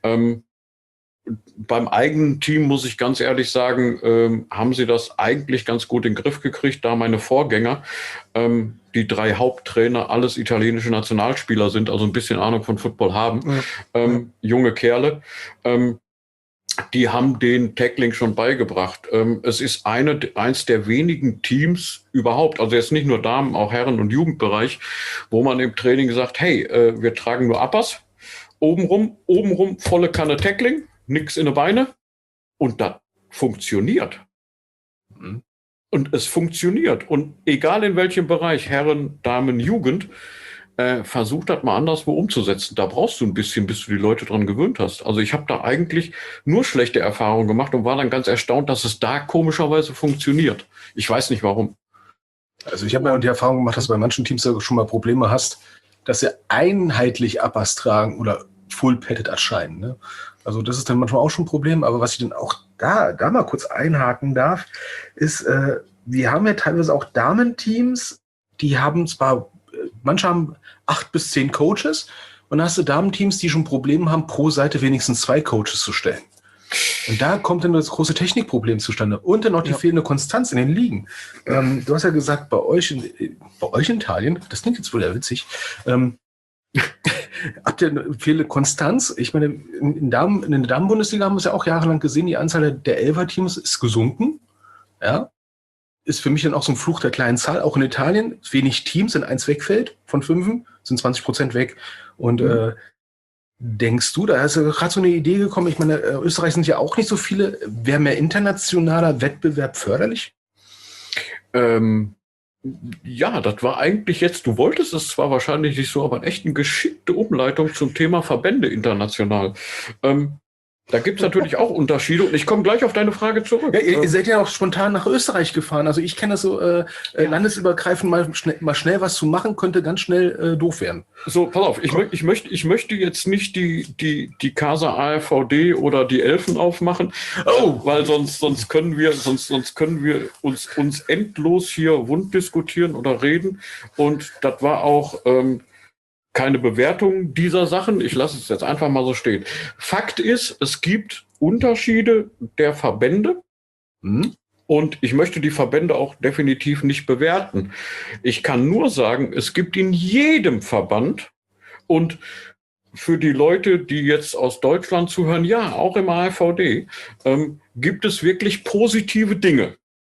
Beim eigenen Team, muss ich ganz ehrlich sagen, haben sie das eigentlich ganz gut in den Griff gekriegt, da meine Vorgänger, die 3 Haupttrainer, alles italienische Nationalspieler sind, also ein bisschen Ahnung von Football haben, junge Kerle, die haben den Tackling schon beigebracht. Es ist eins der wenigen Teams überhaupt, also jetzt nicht nur Damen, auch Herren- und Jugendbereich, wo man im Training sagt, hey, wir tragen nur Uppers, obenrum volle Kanne Tackling, nix in die Beine und das funktioniert. Und es funktioniert. Und egal in welchem Bereich, Herren, Damen, Jugend, versuch das mal anderswo umzusetzen. Da brauchst du ein bisschen, bis du die Leute dran gewöhnt hast. Also ich habe da eigentlich nur schlechte Erfahrungen gemacht und war dann ganz erstaunt, dass es da komischerweise funktioniert. Ich weiß nicht warum. Also ich habe ja die Erfahrung gemacht, dass du bei manchen Teams ja schon mal Probleme hast, dass sie einheitlich Uppers tragen oder full-padded erscheinen. Ne? Also das ist dann manchmal auch schon ein Problem. Aber was ich dann auch da mal kurz einhaken darf, ist, wir haben ja teilweise auch Damenteams, die haben zwar, manche haben 8 bis 10 Coaches und dann hast du Damenteams, die schon Probleme haben, pro Seite wenigstens 2 Coaches zu stellen. Und da kommt dann das große Technikproblem zustande. Und dann noch die fehlende Konstanz in den Ligen. Du hast ja gesagt, bei euch in Italien, das klingt jetzt wohl ja witzig, habt ihr eine fehlende Konstanz? Ich meine, in der Damenbundesliga haben wir es ja auch jahrelang gesehen, die Anzahl der Elfer-Teams ist gesunken. Ja. Ist für mich dann auch so ein Fluch der kleinen Zahl. Auch in Italien, wenig Teams, wenn 1 wegfällt von 5, sind 20% weg. Und denkst du, da ist ja gerade so eine Idee gekommen, ich meine, Österreich sind ja auch nicht so viele, wäre mehr internationaler Wettbewerb förderlich? Ja, das war eigentlich jetzt, du wolltest es zwar wahrscheinlich nicht so, aber echt eine geschickte Umleitung zum Thema Verbände international. Da gibt es natürlich auch Unterschiede und ich komme gleich auf deine Frage zurück. Ja, ihr seid ja auch spontan nach Österreich gefahren. Also ich kenne das so, landesübergreifend mal schnell was zu machen, könnte ganz schnell doof werden. So, pass auf, ich möchte jetzt nicht die Casa AfVD oder die Elfen aufmachen, weil sonst können wir uns endlos hier wund diskutieren oder reden. Und das war auch keine Bewertung dieser Sachen. Ich lasse es jetzt einfach mal so stehen. Fakt ist, es gibt Unterschiede der Verbände und ich möchte die Verbände auch definitiv nicht bewerten. Ich kann nur sagen, es gibt in jedem Verband und für die Leute, die jetzt aus Deutschland zuhören, ja, auch im AfVD, gibt es wirklich positive Dinge,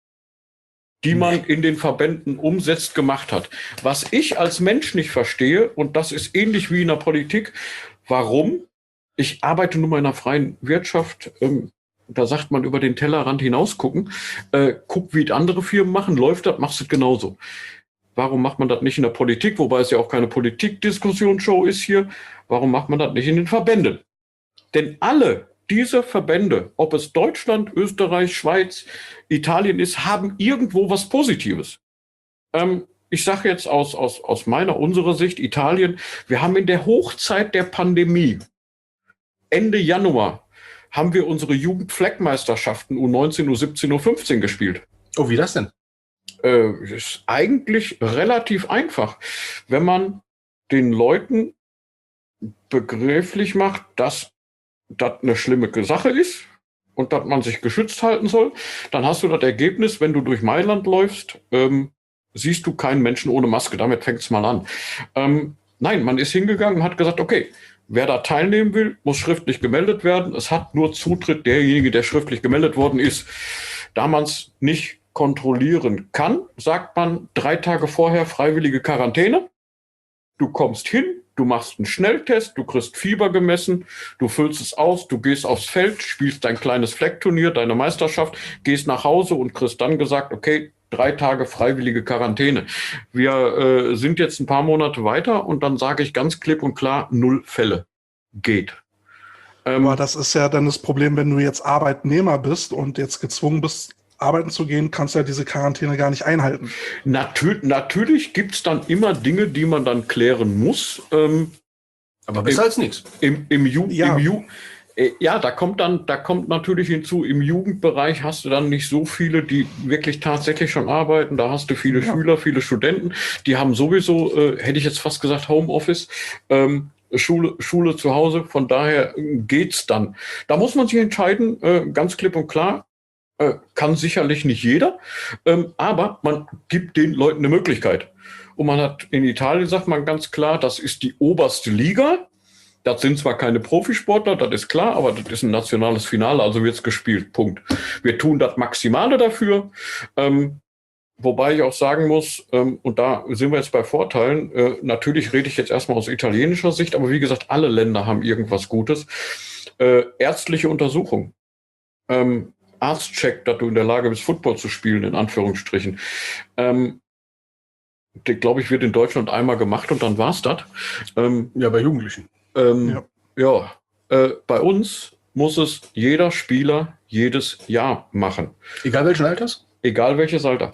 die man in den Verbänden umsetzt, gemacht hat. Was ich als Mensch nicht verstehe, und das ist ähnlich wie in der Politik, warum? Ich arbeite nun mal in einer freien Wirtschaft, da sagt man über den Tellerrand hinaus gucken, guck, wie andere Firmen machen, läuft das, machst du genauso. Warum macht man das nicht in der Politik, wobei es ja auch keine Politikdiskussionsshow ist hier, warum macht man das nicht in den Verbänden? Denn alle diese Verbände, ob es Deutschland, Österreich, Schweiz, Italien ist, haben irgendwo was Positives. Ich sage jetzt aus unserer Sicht, Italien, wir haben in der Hochzeit der Pandemie, Ende Januar, haben wir unsere Jugendfleckmeisterschaften U19, U17, U15 gespielt. Oh, wie das denn? Ist eigentlich relativ einfach, wenn man den Leuten begreiflich macht, dass das eine schlimme Sache ist und dass man sich geschützt halten soll, dann hast du das Ergebnis, wenn du durch Mailand läufst, siehst du keinen Menschen ohne Maske. Damit fängt es mal an. Nein, man ist hingegangen und hat gesagt, okay, wer da teilnehmen will, muss schriftlich gemeldet werden. Es hat nur Zutritt derjenige, der schriftlich gemeldet worden ist. Da man es nicht kontrollieren kann, sagt man 3 Tage vorher freiwillige Quarantäne. Du kommst hin, du machst einen Schnelltest, du kriegst Fieber gemessen, du füllst es aus, du gehst aufs Feld, spielst dein kleines Fleckturnier, deine Meisterschaft, gehst nach Hause und kriegst dann gesagt, okay, 3 Tage freiwillige Quarantäne. Wir sind jetzt ein paar Monate weiter und dann sage ich ganz klipp und klar, 0 Fälle. Geht. Aber das ist ja dann das Problem, wenn du jetzt Arbeitnehmer bist und jetzt gezwungen bist, arbeiten zu gehen, kannst du ja diese Quarantäne gar nicht einhalten. Natürlich gibt es dann immer Dinge, die man dann klären muss. Aber besser als nichts. Da kommt natürlich hinzu, im Jugendbereich hast du dann nicht so viele, die wirklich tatsächlich schon arbeiten. Da hast du viele Schüler, viele Studenten, die haben sowieso, hätte ich jetzt fast gesagt, Homeoffice, Schule zu Hause. Von daher geht's dann. Da muss man sich entscheiden, ganz klipp und klar. Kann sicherlich nicht jeder, aber man gibt den Leuten eine Möglichkeit. Und man hat in Italien, sagt man ganz klar, das ist die oberste Liga. Das sind zwar keine Profisportler, das ist klar, aber das ist ein nationales Finale, also wird's gespielt, Punkt. Wir tun das Maximale dafür, wobei ich auch sagen muss, und da sind wir jetzt bei Vorteilen, natürlich rede ich jetzt erstmal aus italienischer Sicht, aber wie gesagt, alle Länder haben irgendwas Gutes. Ärztliche Untersuchung. Arztcheck, dass du in der Lage bist, Football zu spielen, in Anführungsstrichen. Der, glaube ich, wird in Deutschland einmal gemacht und dann war's das. Ja, bei Jugendlichen. Bei uns muss es jeder Spieler jedes Jahr machen. Egal welchen Alters? Egal welches Alter.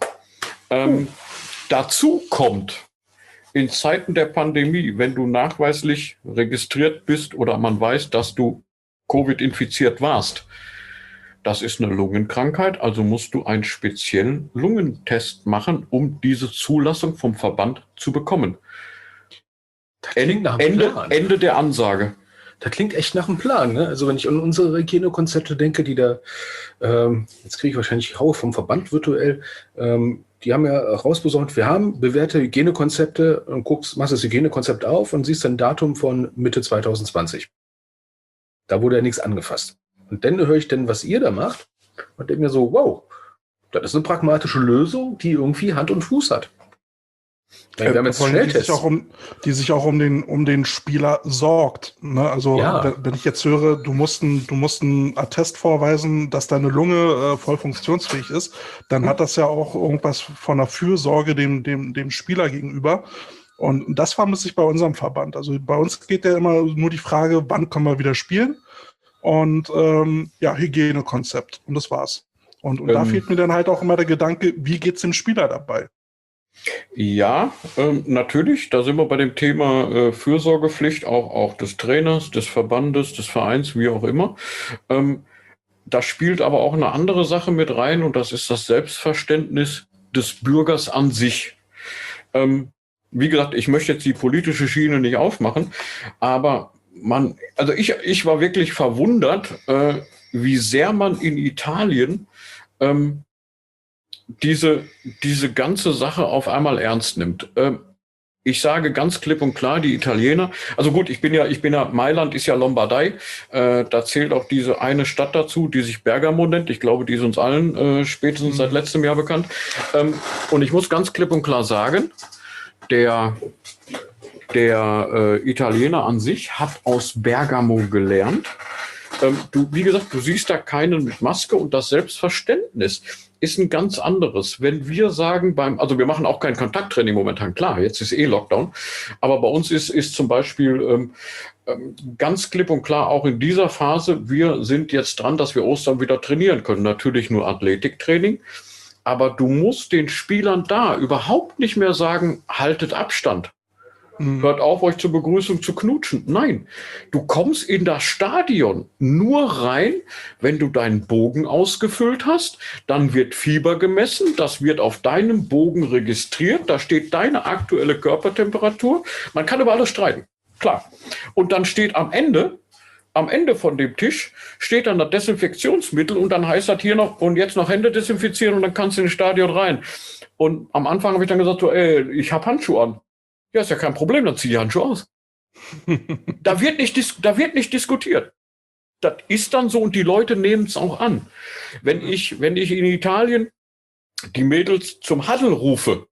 Dazu kommt, in Zeiten der Pandemie, wenn du nachweislich registriert bist oder man weiß, dass du Covid-infiziert warst, das ist eine Lungenkrankheit, also musst du einen speziellen Lungentest machen, um diese Zulassung vom Verband zu bekommen. Ende der Ansage. Das klingt echt nach einem Plan. Ne? Also wenn ich an unsere Hygienekonzepte denke, die da, jetzt kriege ich wahrscheinlich Haue vom Verband virtuell, die haben ja rausbesorgt, wir haben bewährte Hygienekonzepte und machst das Hygienekonzept auf und siehst ein Datum von Mitte 2020. Da wurde ja nichts angefasst. Und dann höre ich dann, was ihr da macht und denke mir so, wow, das ist eine pragmatische Lösung, die irgendwie Hand und Fuß hat. Wir haben jetzt Schnelltests. Die sich auch um den Spieler sorgt. Ne? Also wenn ich jetzt höre, du musst einen Attest vorweisen, dass deine Lunge voll funktionsfähig ist, dann hat das ja auch irgendwas von der Fürsorge dem Spieler gegenüber. Und das vermisse ich bei unserem Verband. Also bei uns geht ja immer nur die Frage, wann können wir wieder spielen? Und Hygienekonzept. Und das war's. Und da fehlt mir dann halt auch immer der Gedanke, wie geht's dem Spieler dabei? Ja, natürlich, da sind wir bei dem Thema Fürsorgepflicht, auch des Trainers, des Verbandes, des Vereins, wie auch immer. Da spielt aber auch eine andere Sache mit rein und das ist das Selbstverständnis des Bürgers an sich. Wie gesagt, ich möchte jetzt die politische Schiene nicht aufmachen, aber ich war wirklich verwundert, wie sehr man in Italien diese ganze Sache auf einmal ernst nimmt. Ich sage ganz klipp und klar, die Italiener, also gut, ich bin ja, Mailand ist ja Lombardei, da zählt auch diese eine Stadt dazu, die sich Bergamo nennt. Ich glaube, die ist uns allen spätestens seit letztem Jahr bekannt. Und ich muss ganz klipp und klar sagen, der Italiener an sich hat aus Bergamo gelernt. Wie gesagt, du siehst da keinen mit Maske und das Selbstverständnis ist ein ganz anderes. Wenn wir sagen, also wir machen auch kein Kontakttraining momentan, klar, jetzt ist Lockdown, aber bei uns ist zum Beispiel ganz klipp und klar auch in dieser Phase, wir sind jetzt dran, dass wir Ostern wieder trainieren können. Natürlich nur Athletiktraining, aber du musst den Spielern da überhaupt nicht mehr sagen, haltet Abstand. Hört auf, euch zur Begrüßung zu knutschen. Nein, du kommst in das Stadion nur rein, wenn du deinen Bogen ausgefüllt hast. Dann wird Fieber gemessen, das wird auf deinem Bogen registriert. Da steht deine aktuelle Körpertemperatur. Man kann über alles streiten, klar. Und dann steht am Ende von dem Tisch, steht dann das Desinfektionsmittel und dann heißt das hier noch, und jetzt noch Hände desinfizieren und dann kannst du in das Stadion rein. Und am Anfang habe ich dann gesagt, so, ich habe Handschuhe an. Ja, ist ja kein Problem, dann zieh die Handschuhe aus. Da wird nicht diskutiert. Das ist dann so und die Leute nehmen es auch an. Wenn ich in Italien die Mädels zum Huddle rufe,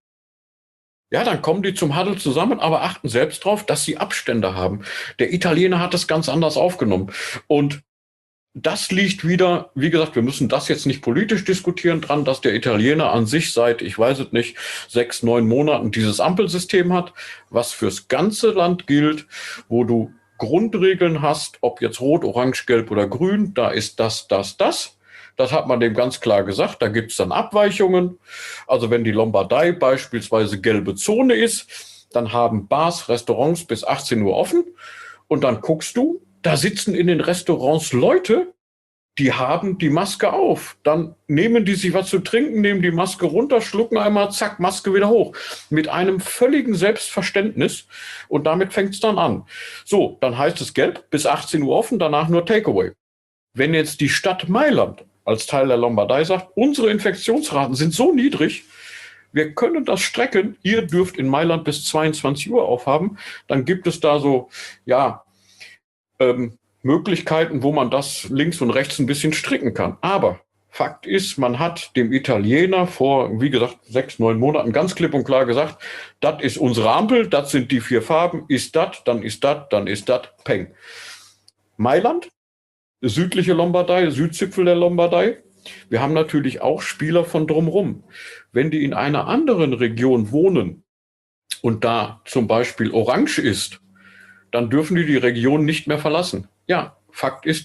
ja, dann kommen die zum Huddle zusammen, aber achten selbst drauf, dass sie Abstände haben. Der Italiener hat das ganz anders aufgenommen. Und das liegt wieder, wie gesagt, wir müssen das jetzt nicht politisch diskutieren dran, dass der Italiener an sich seit, ich weiß es nicht, 6, 9 Monaten dieses Ampelsystem hat, was fürs ganze Land gilt, wo du Grundregeln hast, ob jetzt rot, orange, gelb oder grün, da ist das. Das hat man dem ganz klar gesagt. Da gibt es dann Abweichungen. Also wenn die Lombardei beispielsweise gelbe Zone ist, dann haben Bars, Restaurants bis 18 Uhr offen. Und dann guckst du, da sitzen in den Restaurants Leute, die haben die Maske auf. Dann nehmen die sich was zu trinken, nehmen die Maske runter, schlucken einmal, zack, Maske wieder hoch. Mit einem völligen Selbstverständnis. Und damit fängt es dann an. So, dann heißt es gelb, bis 18 Uhr offen, danach nur Takeaway. Wenn jetzt die Stadt Mailand als Teil der Lombardei sagt, unsere Infektionsraten sind so niedrig, wir können das strecken, ihr dürft in Mailand bis 22 Uhr aufhaben, dann gibt es da so, ja, Möglichkeiten, wo man das links und rechts ein bisschen stricken kann. Aber Fakt ist, man hat dem Italiener vor, wie gesagt, 6, 9 Monaten ganz klipp und klar gesagt, das ist unsere Ampel, das sind die 4 Farben, ist das, dann ist das, dann ist das, peng. Mailand, südliche Lombardei, Südzipfel der Lombardei. Wir haben natürlich auch Spieler von drumherum. Wenn die in einer anderen Region wohnen und da zum Beispiel orange ist, dann dürfen die Region nicht mehr verlassen. Ja, Fakt ist,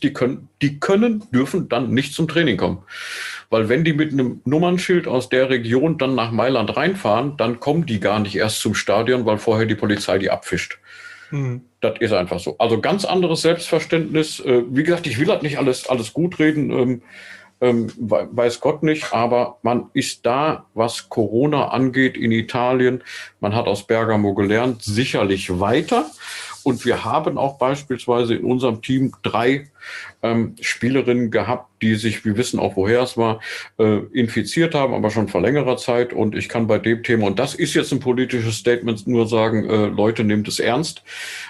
dürfen dann nicht zum Training kommen. Weil wenn die mit einem Nummernschild aus der Region dann nach Mailand reinfahren, dann kommen die gar nicht erst zum Stadion, weil vorher die Polizei die abfischt. Das ist einfach so. Also ganz anderes Selbstverständnis. Wie gesagt, ich will das nicht alles gut reden, weiß Gott nicht, aber man ist da, was Corona angeht in Italien, man hat aus Bergamo gelernt, sicherlich weiter. Und wir haben auch beispielsweise in unserem Team 3 Spielerinnen gehabt, die sich, wir wissen auch, woher es war, infiziert haben, aber schon vor längerer Zeit. Und ich kann bei dem Thema, und das ist jetzt ein politisches Statement, nur sagen, Leute, nehmt es ernst,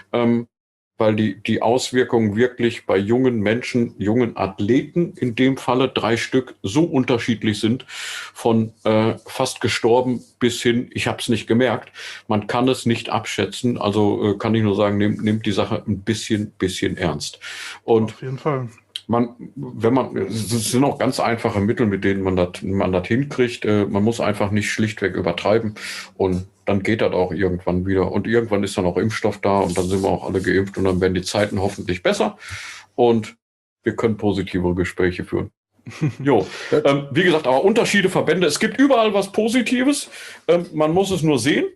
weil die Auswirkungen wirklich bei jungen Menschen, jungen Athleten, in dem Falle 3 Stück, so unterschiedlich sind, von fast gestorben bis hin, ich habe es nicht gemerkt. Man kann es nicht abschätzen, also kann ich nur sagen, nehmt die Sache ein bisschen ernst. Und auf jeden Fall. Es sind auch ganz einfache Mittel, mit denen man das hinkriegt. Man muss einfach nicht schlichtweg übertreiben und dann geht das auch irgendwann wieder. Und irgendwann ist dann auch Impfstoff da und dann sind wir auch alle geimpft und dann werden die Zeiten hoffentlich besser und wir können positive Gespräche führen. Jo, wie gesagt, aber Unterschiede, Verbände, es gibt überall was Positives. Man muss es nur sehen.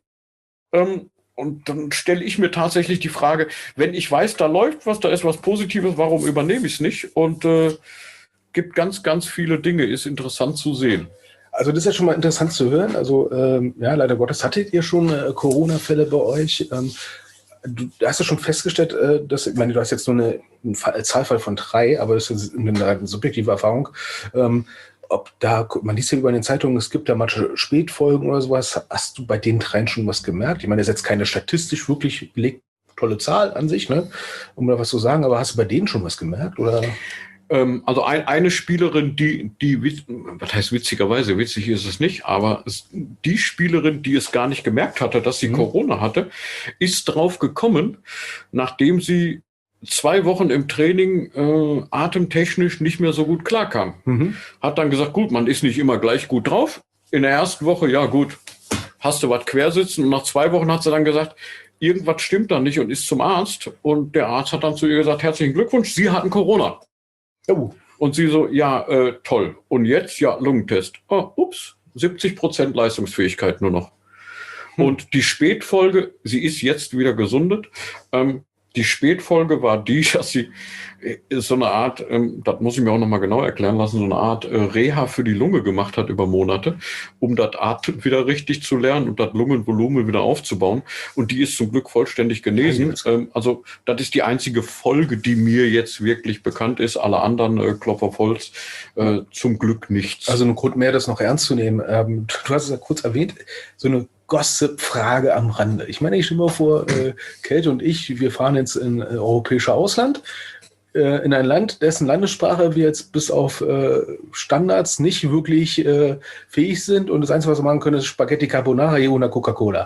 Und dann stelle ich mir tatsächlich die Frage, wenn ich weiß, da läuft was, da ist was Positives, warum übernehme ich es nicht? Und gibt ganz, ganz viele Dinge, ist interessant zu sehen. Also das ist ja schon mal interessant zu hören. Also ja, leider Gottes hattet ihr schon Corona-Fälle bei euch. Du hast ja schon festgestellt, dass, ich meine, du hast jetzt nur einen Zahlfall von 3, aber das ist eine subjektive Erfahrung. Ob da, man liest ja über in den Zeitungen, es gibt da manche Spätfolgen oder sowas. Hast du bei den 3 schon was gemerkt? Ich meine, das ist jetzt keine statistisch wirklich belegte tolle Zahl an sich, ne, um da was zu sagen, aber hast du bei denen schon was gemerkt? Oder? Also eine Spielerin, die, was heißt witzigerweise, witzig ist es nicht, aber die Spielerin, die es gar nicht gemerkt hatte, dass sie Corona hatte, ist drauf gekommen, nachdem sie 2 Wochen im Training atemtechnisch nicht mehr so gut klarkam. Hat dann gesagt, gut, man ist nicht immer gleich gut drauf. In der ersten Woche, ja gut, hast du was quersitzen. Und nach 2 Wochen hat sie dann gesagt, irgendwas stimmt da nicht und ist zum Arzt. Und der Arzt hat dann zu ihr gesagt, herzlichen Glückwunsch, Sie hatten Corona. Oh. Und sie so, ja, toll. Und jetzt, ja, Lungentest. Oh, ups, 70% Leistungsfähigkeit nur noch. Und die Spätfolge, sie ist jetzt wieder gesundet. Die Spätfolge war die, dass sie so eine Art, das muss ich mir auch nochmal genau erklären lassen, so eine Art Reha für die Lunge gemacht hat über Monate, um das Atmen wieder richtig zu lernen und das Lungenvolumen wieder aufzubauen. Und die ist zum Glück vollständig genesen. Also das ist die einzige Folge, die mir jetzt wirklich bekannt ist. Alle anderen, Klopf auf Holz, zum Glück nichts. Also ein Grund mehr, das noch ernst zu nehmen. Du hast es ja kurz erwähnt, so eine Gossip-Frage am Rande. Ich meine, ich stelle mir vor, Kälte und ich, wir fahren jetzt in europäische Ausland. in ein Land, dessen Landessprache wir jetzt bis auf Standards nicht wirklich fähig sind. Und das Einzige, was wir machen können, ist Spaghetti Carbonara je una Coca-Cola.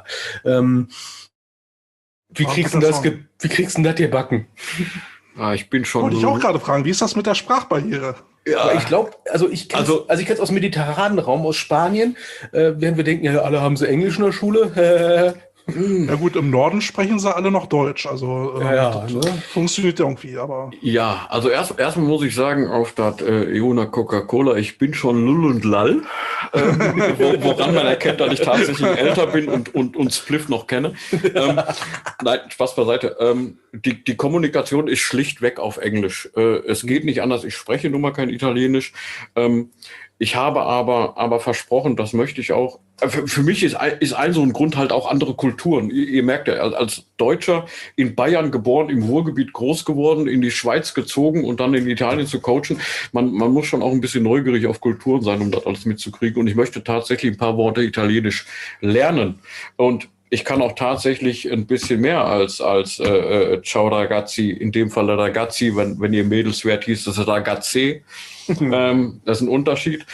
Wie kriegst du das gebacken? Ich bin schon. Wollte ich auch gerade fragen, wie ist das mit der Sprachbarriere? Ja, aber ich glaube, ich kenne es aus dem mediterranen Raum, aus Spanien, während wir denken, ja, alle haben so Englisch in der Schule. Ja gut, im Norden sprechen sie alle noch Deutsch, also funktioniert ja irgendwie, aber... Ja, also erstmal muss ich sagen, auf das Iona Coca-Cola, ich bin schon Lull und Lall, woran man erkennt, dass ich tatsächlich älter bin und Spliff noch kenne. Nein, Spaß beiseite. Die Kommunikation ist schlichtweg auf Englisch. Es geht nicht anders, ich spreche nun mal kein Italienisch. Ich habe aber versprochen, das möchte ich auch. Für mich ist ein so ein Grund halt auch andere Kulturen. Ihr merkt ja, als Deutscher in Bayern geboren, im Ruhrgebiet groß geworden, in die Schweiz gezogen und dann in Italien zu coachen. Man muss schon auch ein bisschen neugierig auf Kulturen sein, um das alles mitzukriegen. Und ich möchte tatsächlich ein paar Worte Italienisch lernen. Und ich kann auch tatsächlich ein bisschen mehr als Ciao ragazzi, in dem Fall ragazzi, wenn ihr Mädels wärt, hieß es ragazze. Das ist ein Unterschied.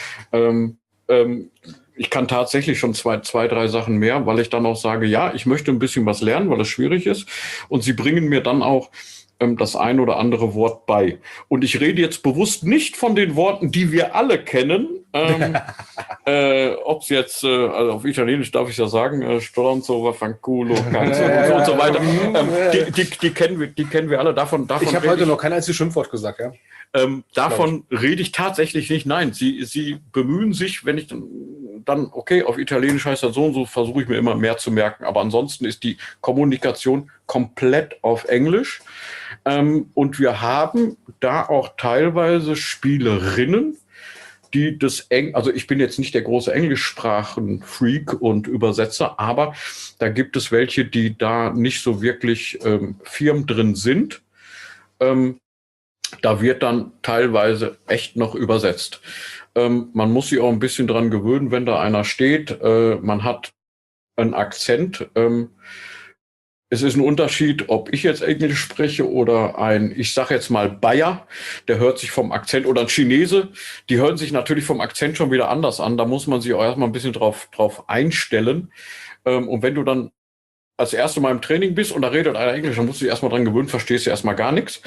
Ich kann tatsächlich schon zwei, drei Sachen mehr, weil ich dann auch sage, ja, ich möchte ein bisschen was lernen, weil es schwierig ist. Und sie bringen mir dann auch das ein oder andere Wort bei. Und ich rede jetzt bewusst nicht von den Worten, die wir alle kennen. Ob es jetzt, also auf Italienisch darf ich ja sagen, Stronzo, Vaffanculo, Cazzo und so weiter. Die kennen wir alle. Davon ich habe heute noch kein einziges Schimpfwort gesagt, ja. Davon rede ich tatsächlich nicht. Nein, sie bemühen sich, wenn ich dann, okay, auf Italienisch heißt das so und so, versuche ich mir immer mehr zu merken. Aber ansonsten ist die Kommunikation komplett auf Englisch. Und wir haben da auch teilweise Spielerinnen, die also ich bin jetzt nicht der große Englischsprachen-Freak und Übersetzer, aber da gibt es welche, die da nicht so wirklich firm drin sind. Da wird dann teilweise echt noch übersetzt. Man muss sich auch ein bisschen dran gewöhnen, wenn da einer steht. Man hat einen Akzent. Es ist ein Unterschied, ob ich jetzt Englisch spreche oder ich sage jetzt mal Bayer, der hört sich vom Akzent, oder ein Chinese, die hören sich natürlich vom Akzent schon wieder anders an. Da muss man sich auch erstmal ein bisschen drauf einstellen. Und wenn du dann als erstes Mal im Training bist und da redet einer Englisch, dann musst du dich erstmal dran gewöhnen, verstehst du erstmal gar nichts.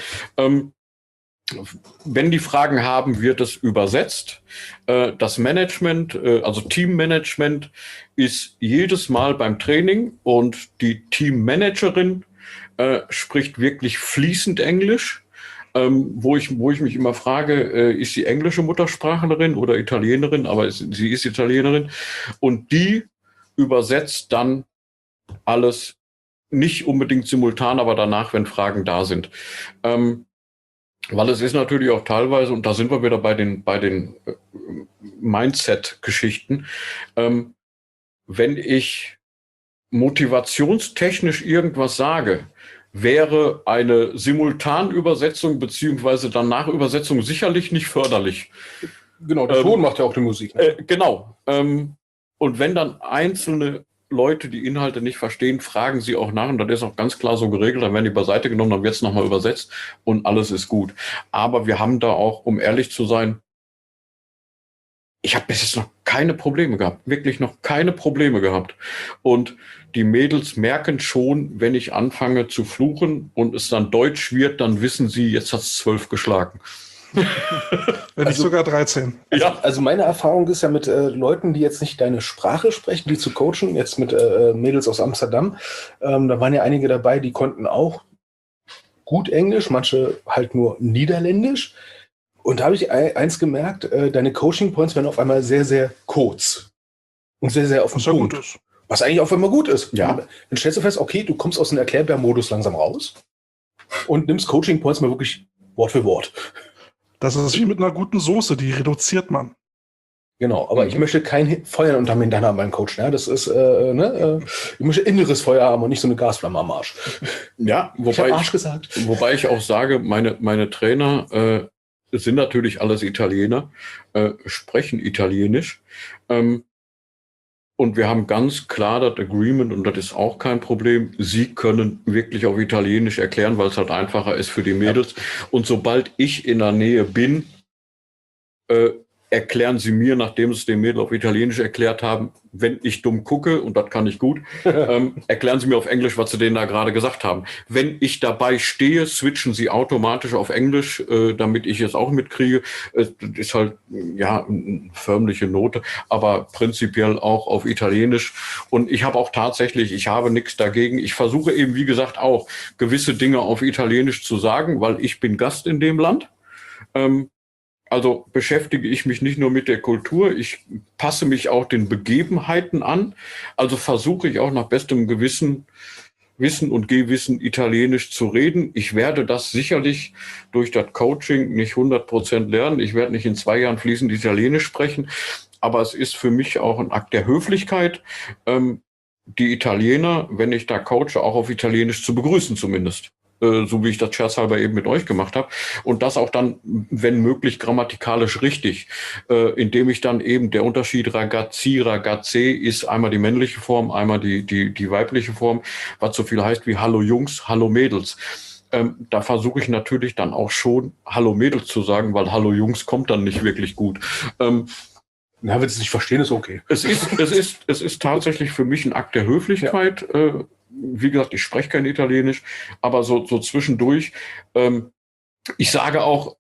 Wenn die Fragen haben, wird es übersetzt. Das Management, also Teammanagement, ist jedes Mal beim Training und die Teammanagerin spricht wirklich fließend Englisch, wo ich mich immer frage, ist sie englische Muttersprachlerin oder Italienerin? Aber sie ist Italienerin und die übersetzt dann alles nicht unbedingt simultan, aber danach, wenn Fragen da sind. Weil es ist natürlich auch teilweise, und da sind wir wieder bei den Mindset-Geschichten, wenn ich motivationstechnisch irgendwas sage, wäre eine Simultanübersetzung beziehungsweise danach Übersetzung sicherlich nicht förderlich. Genau, der Ton macht ja auch die Musik. Ne? Genau. Und wenn dann einzelne Leute die Inhalte nicht verstehen, fragen sie auch nach und das ist auch ganz klar so geregelt, dann werden die beiseite genommen, dann wird es nochmal übersetzt und alles ist gut. Aber wir haben da auch, um ehrlich zu sein, ich habe bis jetzt noch keine Probleme gehabt, wirklich noch keine Probleme gehabt. Und die Mädels merken schon, wenn ich anfange zu fluchen und es dann Deutsch wird, dann wissen sie, jetzt hat es 12 geschlagen. Wenn nicht sogar 13. Ja. Also meine Erfahrung ist ja mit Leuten, die jetzt nicht deine Sprache sprechen, die zu coachen, jetzt mit Mädels aus Amsterdam, da waren ja einige dabei, die konnten auch gut Englisch, manche halt nur Niederländisch. Und da habe ich eins gemerkt, deine Coaching-Points werden auf einmal sehr, sehr kurz und sehr, sehr auf den Punkt. Gut ist. Was eigentlich auf einmal gut ist. Ja. Dann stellst du fest, okay, du kommst aus dem Erklärbär-Modus langsam raus und nimmst Coaching-Points mal wirklich Wort für Wort. Das ist wie mit einer guten Soße, die reduziert man. Genau, aber ich möchte kein Feuer unterm Hintern haben beim Coach. Ne? Das ist, ich möchte inneres Feuer haben und nicht so eine Gasflamme am Arsch. Ja, wobei ich auch sage, meine Trainer sind natürlich alles Italiener, sprechen Italienisch. Und wir haben ganz klar das Agreement, und das ist auch kein Problem, sie können wirklich auf Italienisch erklären, weil es halt einfacher ist für die Mädels. Und sobald ich in der Nähe bin, erklären sie mir, nachdem sie es dem Mädel auf Italienisch erklärt haben, wenn ich dumm gucke, und das kann ich gut, erklären sie mir auf Englisch, was sie denen da gerade gesagt haben. Wenn ich dabei stehe, switchen sie automatisch auf Englisch, damit ich es auch mitkriege. Das ist halt, ja, eine förmliche Note, aber prinzipiell auch auf Italienisch. Und ich habe auch tatsächlich, ich habe nichts dagegen. Ich versuche eben, wie gesagt, auch gewisse Dinge auf Italienisch zu sagen, weil ich bin Gast in dem Land. Also beschäftige ich mich nicht nur mit der Kultur, ich passe mich auch den Begebenheiten an. Also versuche ich auch nach bestem Wissen und Gehwissen Italienisch zu reden. Ich werde das sicherlich durch das Coaching nicht 100% lernen. Ich werde nicht in 2 Jahren fließend Italienisch sprechen. Aber es ist für mich auch ein Akt der Höflichkeit, die Italiener, wenn ich da coache, auch auf Italienisch zu begrüßen zumindest. So wie ich das scherzhalber eben mit euch gemacht habe. Und das auch dann, wenn möglich, grammatikalisch richtig, indem ich dann eben der Unterschied ragazzi, ragazze ist einmal die männliche Form, einmal die weibliche Form, was so viel heißt wie Hallo Jungs, Hallo Mädels. Da versuche ich natürlich dann auch schon Hallo Mädels zu sagen, weil Hallo Jungs kommt dann nicht wirklich gut. Na, wenn Sie es nicht verstehen, ist okay. Es ist tatsächlich für mich ein Akt der Höflichkeit. Ja. Wie gesagt, ich spreche kein Italienisch, aber so zwischendurch. Ich sage auch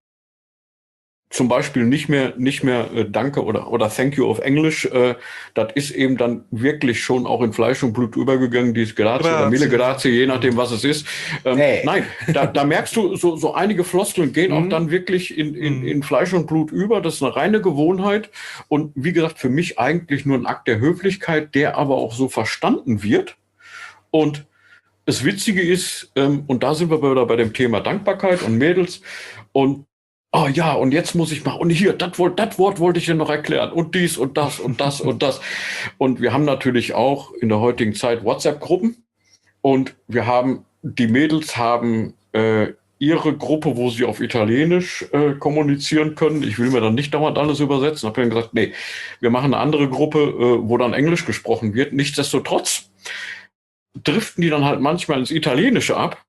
zum Beispiel nicht mehr Danke oder Thank you auf Englisch. Das ist eben dann wirklich schon auch in Fleisch und Blut übergegangen, dieses Grazie oder Mille Grazie, je nachdem, was es ist. Nein, da merkst du, so einige Floskeln gehen auch dann wirklich in Fleisch und Blut über. Das ist eine reine Gewohnheit. Und wie gesagt, für mich eigentlich nur ein Akt der Höflichkeit, der aber auch so verstanden wird. Und das Witzige ist, und da sind wir wieder bei dem Thema Dankbarkeit und Mädels, und oh ja, und jetzt muss ich mal, und hier, das Wort wollte ich dir noch erklären, und dies und das und das und das. Und wir haben natürlich auch in der heutigen Zeit WhatsApp-Gruppen, und die Mädels haben ihre Gruppe, wo sie auf Italienisch kommunizieren können. Ich will mir dann nicht dauernd alles übersetzen. Habe dann gesagt, nee, wir machen eine andere Gruppe, wo dann Englisch gesprochen wird. Nichtsdestotrotz driften die dann halt manchmal ins Italienische ab.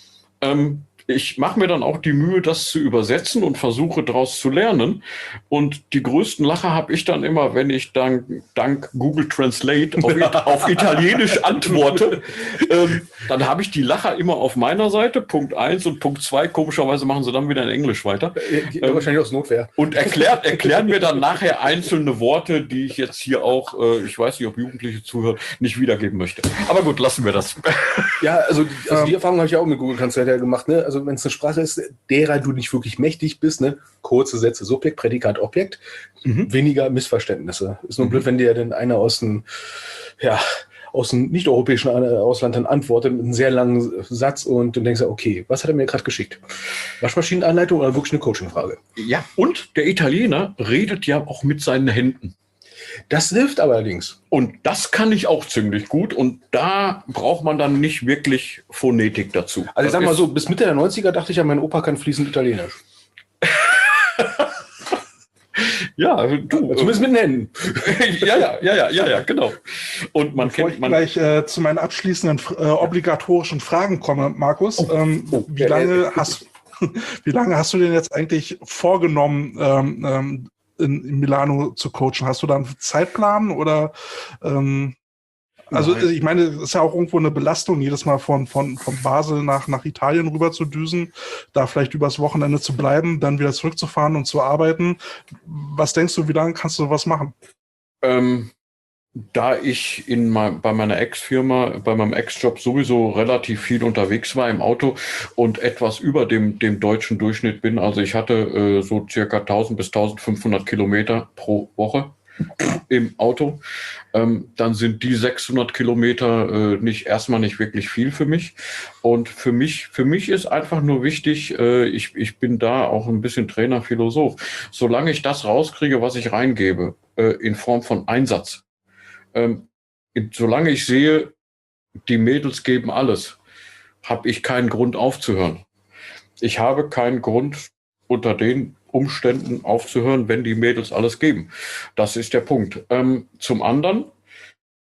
Ich mache mir dann auch die Mühe, das zu übersetzen und versuche daraus zu lernen. Und die größten Lacher habe ich dann immer, wenn ich dank Google Translate auf Italienisch antworte. Dann habe ich die Lacher immer auf meiner Seite, Punkt 1, und Punkt 2, komischerweise machen sie dann wieder in Englisch weiter. Wahrscheinlich aus Notwehr. Und erklären mir dann nachher einzelne Worte, die ich jetzt hier auch, ich weiß nicht, ob Jugendliche zuhören, nicht wiedergeben möchte. Aber gut, lassen wir das. Ja, also die Erfahrung habe ich auch mit Google Translate gemacht, ne? Also wenn es eine Sprache ist, derer du nicht wirklich mächtig bist, ne? Kurze Sätze, Subjekt, Prädikat, Objekt, weniger Missverständnisse. Ist nur blöd, wenn dir denn einer aus dem nicht-europäischen Ausland dann antwortet mit einem sehr langen Satz und du denkst, okay, was hat er mir gerade geschickt? Waschmaschinenanleitung oder wirklich eine Coaching-Frage? Ja, und der Italiener redet ja auch mit seinen Händen. Das hilft allerdings. Und das kann ich auch ziemlich gut. Und da braucht man dann nicht wirklich Phonetik dazu. Also ich sag mal so, bis Mitte der 90er dachte ich ja, mein Opa kann fließend Italienisch. Ja, du. Zumindest mit den Händen. Ja, genau. Und Bevor ich gleich zu meinen abschließenden obligatorischen Fragen komme, Markus, wie lange hast du denn jetzt eigentlich vorgenommen, in Milano zu coachen? Hast du da einen Zeitplan oder also ich meine, es ist ja auch irgendwo eine Belastung, jedes Mal von Basel nach Italien rüber zu düsen, da vielleicht übers Wochenende zu bleiben, dann wieder zurückzufahren und zu arbeiten. Was denkst du, wie lange kannst du was machen? Da ich bei meiner Ex-Firma, bei meinem Ex-Job sowieso relativ viel unterwegs war im Auto und etwas über dem deutschen Durchschnitt bin, also ich hatte so circa 1000 bis 1500 Kilometer pro Woche im Auto, dann sind die 600 Kilometer erstmal nicht wirklich viel für mich. Und für mich ist einfach nur wichtig, ich bin da auch ein bisschen Trainer, Philosoph. Solange ich das rauskriege, was ich reingebe, in Form von Einsatz, solange ich sehe, die Mädels geben alles, habe ich keinen Grund aufzuhören. Ich habe keinen Grund unter den Umständen aufzuhören, wenn die Mädels alles geben. Das ist der Punkt. Zum anderen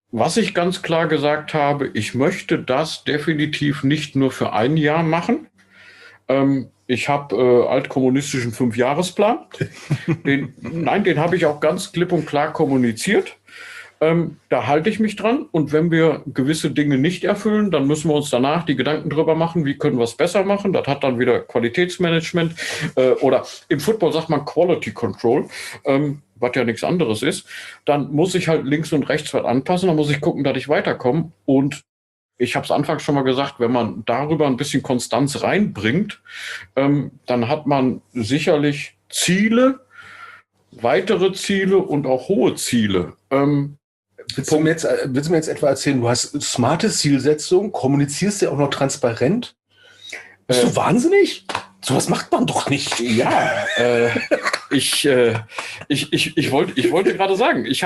was ich ganz klar gesagt habe, ich möchte das definitiv nicht nur für ein Jahr machen. Ich habe altkommunistischen 5-Jahresplan. Den habe ich auch ganz klipp und klar kommuniziert. Da halte ich mich dran. Und wenn wir gewisse Dinge nicht erfüllen, dann müssen wir uns danach die Gedanken drüber machen, wie können wir es besser machen. Das hat dann wieder Qualitätsmanagement oder im Football sagt man Quality Control, was ja nichts anderes ist. Dann muss ich halt links und rechts was anpassen. Dann muss ich gucken, dass ich weiterkomme. Und ich habe es anfangs schon mal gesagt, wenn man darüber ein bisschen Konstanz reinbringt, dann hat man sicherlich Ziele, weitere Ziele und auch hohe Ziele. Willst du mir jetzt etwa erzählen, du hast smarte Zielsetzung, kommunizierst ja auch noch transparent? Bist du wahnsinnig? Sowas macht man doch nicht. Ja, ich wollte gerade sagen, ich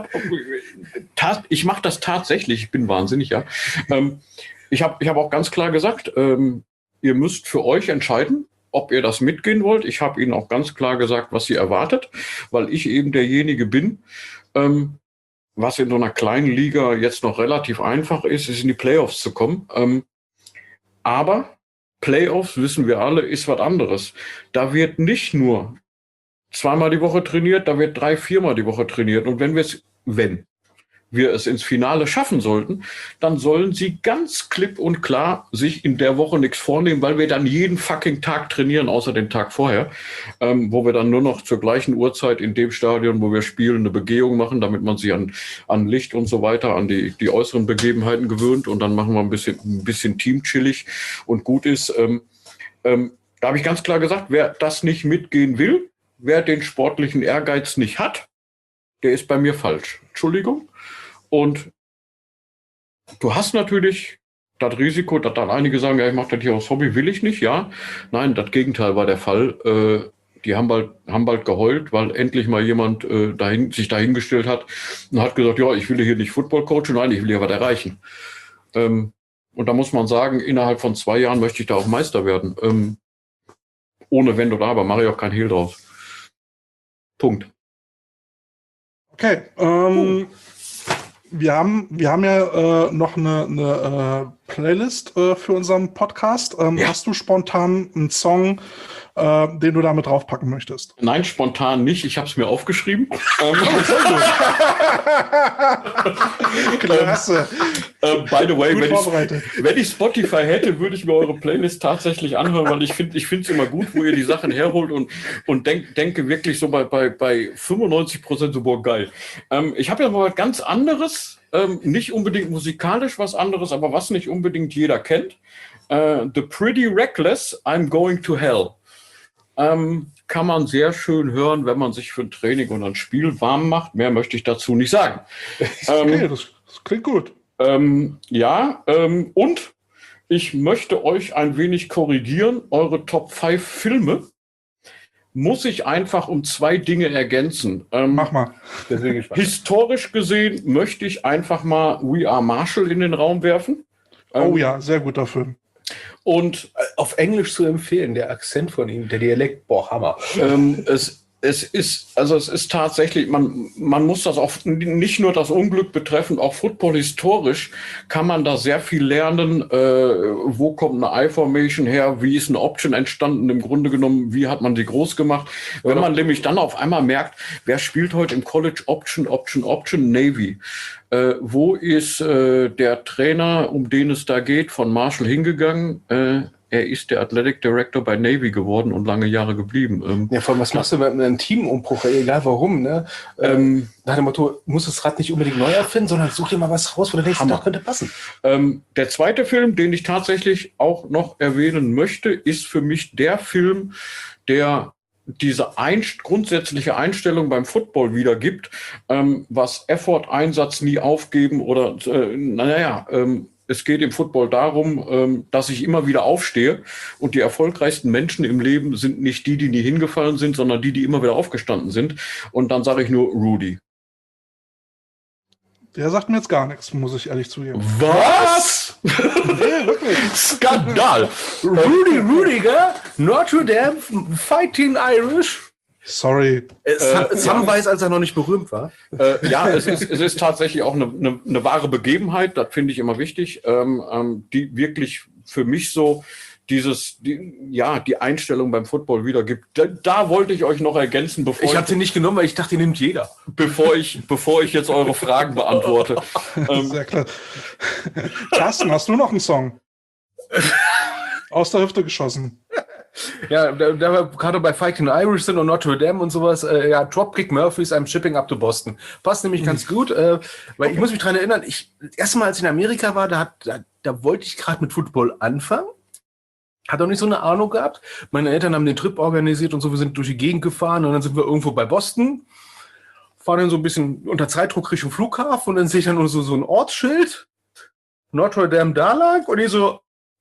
mache das tatsächlich, ich bin wahnsinnig, ja. Ich hab auch ganz klar gesagt, ihr müsst für euch entscheiden, ob ihr das mitgehen wollt. Ich habe Ihnen auch ganz klar gesagt, was Sie erwartet, weil ich eben derjenige bin, was in so einer kleinen Liga jetzt noch relativ einfach ist in die Playoffs zu kommen. Aber Playoffs, wissen wir alle, ist was anderes. Da wird nicht nur 2-mal die Woche trainiert, da wird 3-4-mal die Woche trainiert. Und wenn wir es ins Finale schaffen sollten, dann sollen sie ganz klipp und klar sich in der Woche nichts vornehmen, weil wir dann jeden fucking Tag trainieren, außer den Tag vorher, wo wir dann nur noch zur gleichen Uhrzeit in dem Stadion, wo wir spielen, eine Begehung machen, damit man sich an Licht und so weiter, an die äußeren Begebenheiten gewöhnt, und dann machen wir ein bisschen teamchillig und gut ist. Da habe ich ganz klar gesagt, wer das nicht mitgehen will, wer den sportlichen Ehrgeiz nicht hat, der ist bei mir falsch. Entschuldigung. Und du hast natürlich das Risiko, dass dann einige sagen, ja, ich mache das hier aus Hobby, will ich nicht, ja. Nein, das Gegenteil war der Fall. Die haben bald geheult, weil endlich mal jemand sich dahingestellt hat und hat gesagt, ja, ich will hier nicht Football coachen, nein, ich will hier was erreichen. Und da muss man sagen, innerhalb von 2 Jahren möchte ich da auch Meister werden. Ohne Wenn oder Aber, mache ich auch kein Hehl draus. Punkt. Okay, wir haben ja noch eine Playlist für unseren Podcast. Ja. Hast du spontan einen Song, den du damit draufpacken möchtest? Nein, spontan nicht. Ich habe es mir aufgeschrieben. Klasse. By the way, vorbereitet. wenn ich Spotify hätte, würde ich mir eure Playlist tatsächlich anhören, weil ich finde es immer gut, wo ihr die Sachen herholt und denke wirklich so bei 95% so, boah, geil. Ich habe ja mal was ganz anderes, nicht unbedingt musikalisch was anderes, aber was nicht unbedingt jeder kennt. The Pretty Reckless, I'm Going to Hell. Kann man sehr schön hören, wenn man sich für ein Training und ein Spiel warm macht. Mehr möchte ich dazu nicht sagen. Okay, das klingt gut. Und ich möchte euch ein wenig korrigieren. Eure Top 5 Filme muss ich einfach um 2 Dinge ergänzen. Mach mal. Historisch gesehen möchte ich einfach mal We Are Marshall in den Raum werfen. Oh ja, sehr guter Film. Und auf Englisch zu empfehlen, der Akzent von ihm, der Dialekt, boah, Hammer. Es ist tatsächlich, man muss das auch nicht nur das Unglück betreffend, auch Football historisch kann man da sehr viel lernen. Wo kommt eine I-Formation her? Wie ist eine Option entstanden? Im Grunde genommen, wie hat man sie groß gemacht? Wenn man nämlich dann auf einmal merkt, wer spielt heute im College Option, Navy? Wo ist der Trainer, um den es da geht, von Marshall hingegangen? Er ist der Athletic Director bei Navy geworden und lange Jahre geblieben. Ja, vor allem, was machst du mit einem Teamumbruch? Egal warum, ne? Nach dem Motto, muss das Rad nicht unbedingt neu erfinden, sondern such dir mal was raus, wo du denkst, das könnte passen. Der zweite Film, den ich tatsächlich auch noch erwähnen möchte, ist für mich der Film, der diese grundsätzliche Einstellung beim Football wiedergibt, was Effort, Einsatz, nie aufgeben oder, es geht im Football darum, dass ich immer wieder aufstehe, und die erfolgreichsten Menschen im Leben sind nicht die nie hingefallen sind, sondern die immer wieder aufgestanden sind. Und dann sage ich nur Rudy. Der sagt mir jetzt gar nichts, muss ich ehrlich zugeben. Was? Nee, wirklich. Skandal! Rudy Rudiger, Notre Dame, Fighting Irish. Sorry. Samwise, als er noch nicht berühmt war. Ja, es ist tatsächlich auch eine wahre Begebenheit, das finde ich immer wichtig, die wirklich für mich so die Einstellung beim Football wiedergibt. Da wollte ich euch noch ergänzen, Ich habe den nicht genommen, weil ich dachte, den nimmt jeder. Bevor ich jetzt eure Fragen beantworte. Sehr klar. Carsten, hast du noch einen Song? Aus der Hüfte geschossen. Ja, da wir gerade bei Fighting Irish sind und Notre Dame und sowas, Dropkick Murphys, I'm Shipping Up to Boston. Passt nämlich ganz gut, weil ich muss mich daran erinnern, das erste Mal, als ich in Amerika war, da wollte ich gerade mit Football anfangen. Hat auch nicht so eine Ahnung gehabt. Meine Eltern haben den Trip organisiert und so, wir sind durch die Gegend gefahren und dann sind wir irgendwo bei Boston, fahren dann so ein bisschen unter Zeitdruck Richtung Flughafen und dann sehe ich dann nur so ein Ortsschild, Notre Dame da lag und ich so,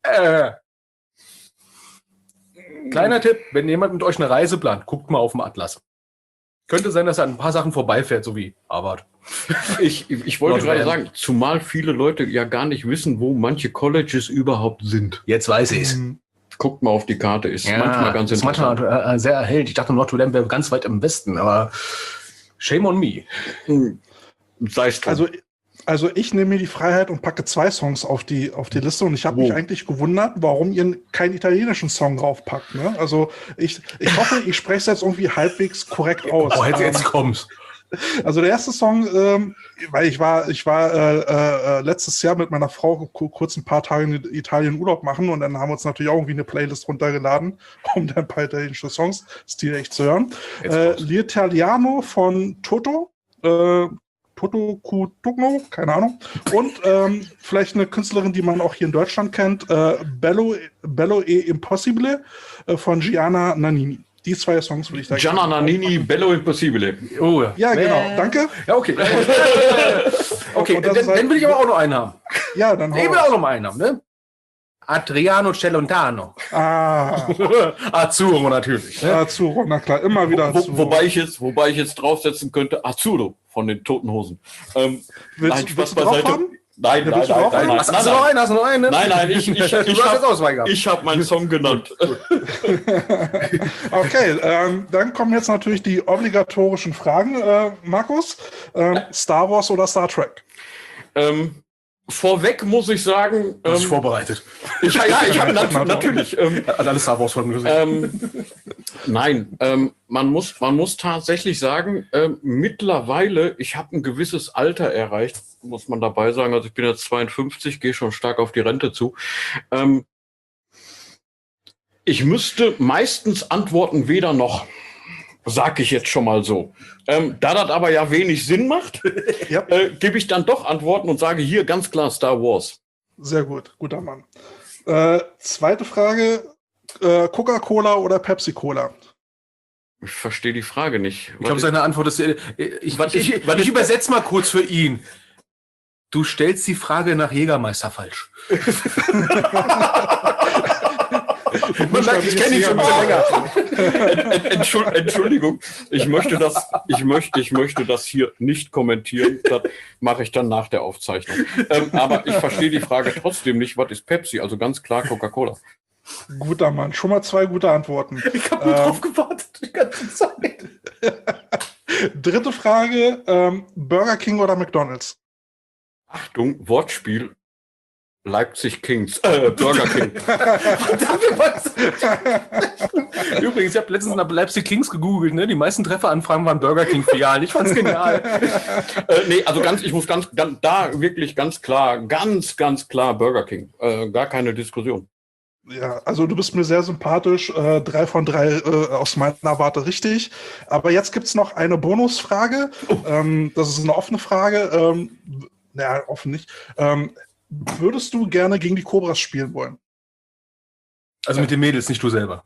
Kleiner Tipp, wenn jemand mit euch eine Reise plant, guckt mal auf dem Atlas. Könnte sein, dass er an ein paar Sachen vorbeifährt, so wie Harvard. Ich wollte gerade sagen, zumal viele Leute ja gar nicht wissen, wo manche Colleges überhaupt sind. Jetzt weiß ich es. Guckt mal auf die Karte, ist manchmal ganz interessant. Ist manchmal sehr erhellt. Ich dachte, Notre Dame wäre ganz weit im Westen, aber shame on me. Sei es drum. Also ich nehme mir die Freiheit und packe 2 Songs auf die Liste und ich habe mich eigentlich gewundert, warum ihr keinen italienischen Song draufpackt. Ne? Also ich hoffe, ich spreche es jetzt irgendwie halbwegs korrekt aus. Oh, jetzt kommst. Also der erste Song, weil ich war letztes Jahr mit meiner Frau kurz ein paar Tage in Italien Urlaub machen und dann haben wir uns natürlich auch irgendwie eine Playlist runtergeladen, um dann ein paar italienische Songs stilrecht zu hören. L'Italiano von Toto, Toto Cutugno, keine Ahnung. Und vielleicht eine Künstlerin, die man auch hier in Deutschland kennt, Bello e Impossibile von Gianna Nannini. Die 2 Songs würde ich da Gianna Nannini, Bello Impossibile. Oh, ja, genau. Danke. Ja, okay. Okay, dann will ich aber auch noch einen haben. Ja, dann ich will auch noch mal einen haben, ne? Adriano Celentano. Azzurro natürlich. Ne? Azzurro, na klar, immer wieder Azzurro. Wobei ich jetzt draufsetzen könnte, Azzurro von den Toten Hosen. Willst Spaß du beiseite. drauf haben? Nein. Hast du noch einen? Ne? Nein, ich habe meinen Song genannt. Okay, dann kommen jetzt natürlich die obligatorischen Fragen, Markus. Star Wars oder Star Trek? Vorweg muss ich sagen... Du hast vorbereitet. Ich habe natürlich... alles Star Wars von Nein, man muss tatsächlich sagen, mittlerweile, ich habe ein gewisses Alter erreicht, muss man dabei sagen. Also ich bin jetzt 52, gehe schon stark auf die Rente zu. Ich müsste meistens antworten, weder noch. Sag ich jetzt schon mal so. Da das aber ja wenig Sinn macht, gebe ich dann doch Antworten und sage hier ganz klar Star Wars. Sehr gut, guter Mann. Zweite Frage, Coca-Cola oder Pepsi-Cola? Ich verstehe die Frage nicht. Ich glaube, seine Antwort ist, ich übersetze mal kurz für ihn. Du stellst die Frage nach Jägermeister falsch. Man merkt, ich kenne ihn schon länger. Entschuldigung, ich möchte das hier nicht kommentieren. Das mache ich dann nach der Aufzeichnung. Aber ich verstehe die Frage trotzdem nicht. Was ist Pepsi? Also ganz klar Coca-Cola. Guter Mann, schon mal 2 gute Antworten. Ich habe nur drauf gewartet die ganze Zeit. Dritte Frage, Burger King oder McDonald's? Achtung, Wortspiel. Leipzig Kings, Burger King. Übrigens, ich habe letztens nach Leipzig Kings gegoogelt, ne? Die meisten Trefferanfragen waren Burger King Filialen. Ich fand's genial. Ich muss wirklich ganz klar Burger King. Gar keine Diskussion. Ja, also du bist mir sehr sympathisch. 3 von 3 aus meiner Warte richtig. Aber jetzt gibt's noch eine Bonusfrage. Das ist eine offene Frage. Offen nicht. Würdest du gerne gegen die Cobras spielen wollen? Also mit den Mädels, nicht du selber.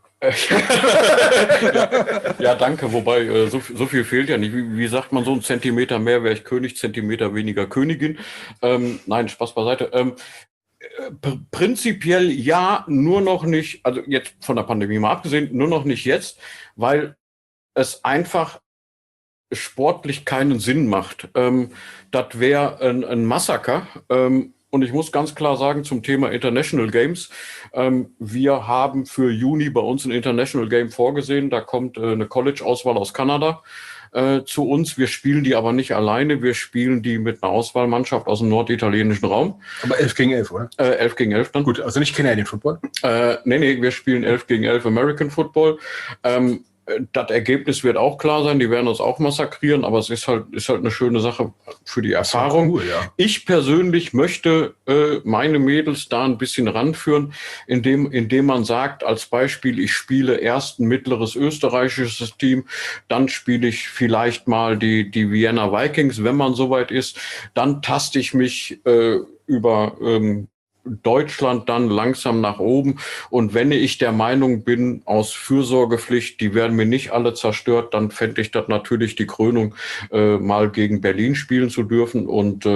Ja, danke. Wobei, so viel fehlt ja nicht. Wie sagt man so, 1 Zentimeter mehr wäre ich König, Zentimeter weniger Königin. Nein, Spaß beiseite. Prinzipiell ja, nur noch nicht, also jetzt von der Pandemie mal abgesehen, nur noch nicht jetzt, weil es einfach sportlich keinen Sinn macht. Das wäre ein Massaker. Und ich muss ganz klar sagen, zum Thema International Games, wir haben für Juni bei uns ein International Game vorgesehen. Da kommt eine College-Auswahl aus Kanada zu uns. Wir spielen die aber nicht alleine. Wir spielen die mit einer Auswahlmannschaft aus dem norditalienischen Raum. Aber 11 gegen 11, oder? 11 gegen 11 dann. Gut, also nicht Canadian Football? Nee, wir spielen 11 gegen 11 American Football. Das Ergebnis wird auch klar sein, die werden uns auch massakrieren, aber es ist halt eine schöne Sache für die Erfahrung. Cool, ja. Ich persönlich möchte meine Mädels da ein bisschen ranführen, indem man sagt, als Beispiel, ich spiele erst ein mittleres österreichisches Team, dann spiele ich vielleicht mal die Vienna Vikings, wenn man soweit ist, dann taste ich mich über Deutschland dann langsam nach oben. Und wenn ich der Meinung bin, aus Fürsorgepflicht, die werden mir nicht alle zerstört, dann fände ich das natürlich die Krönung, mal gegen Berlin spielen zu dürfen. Und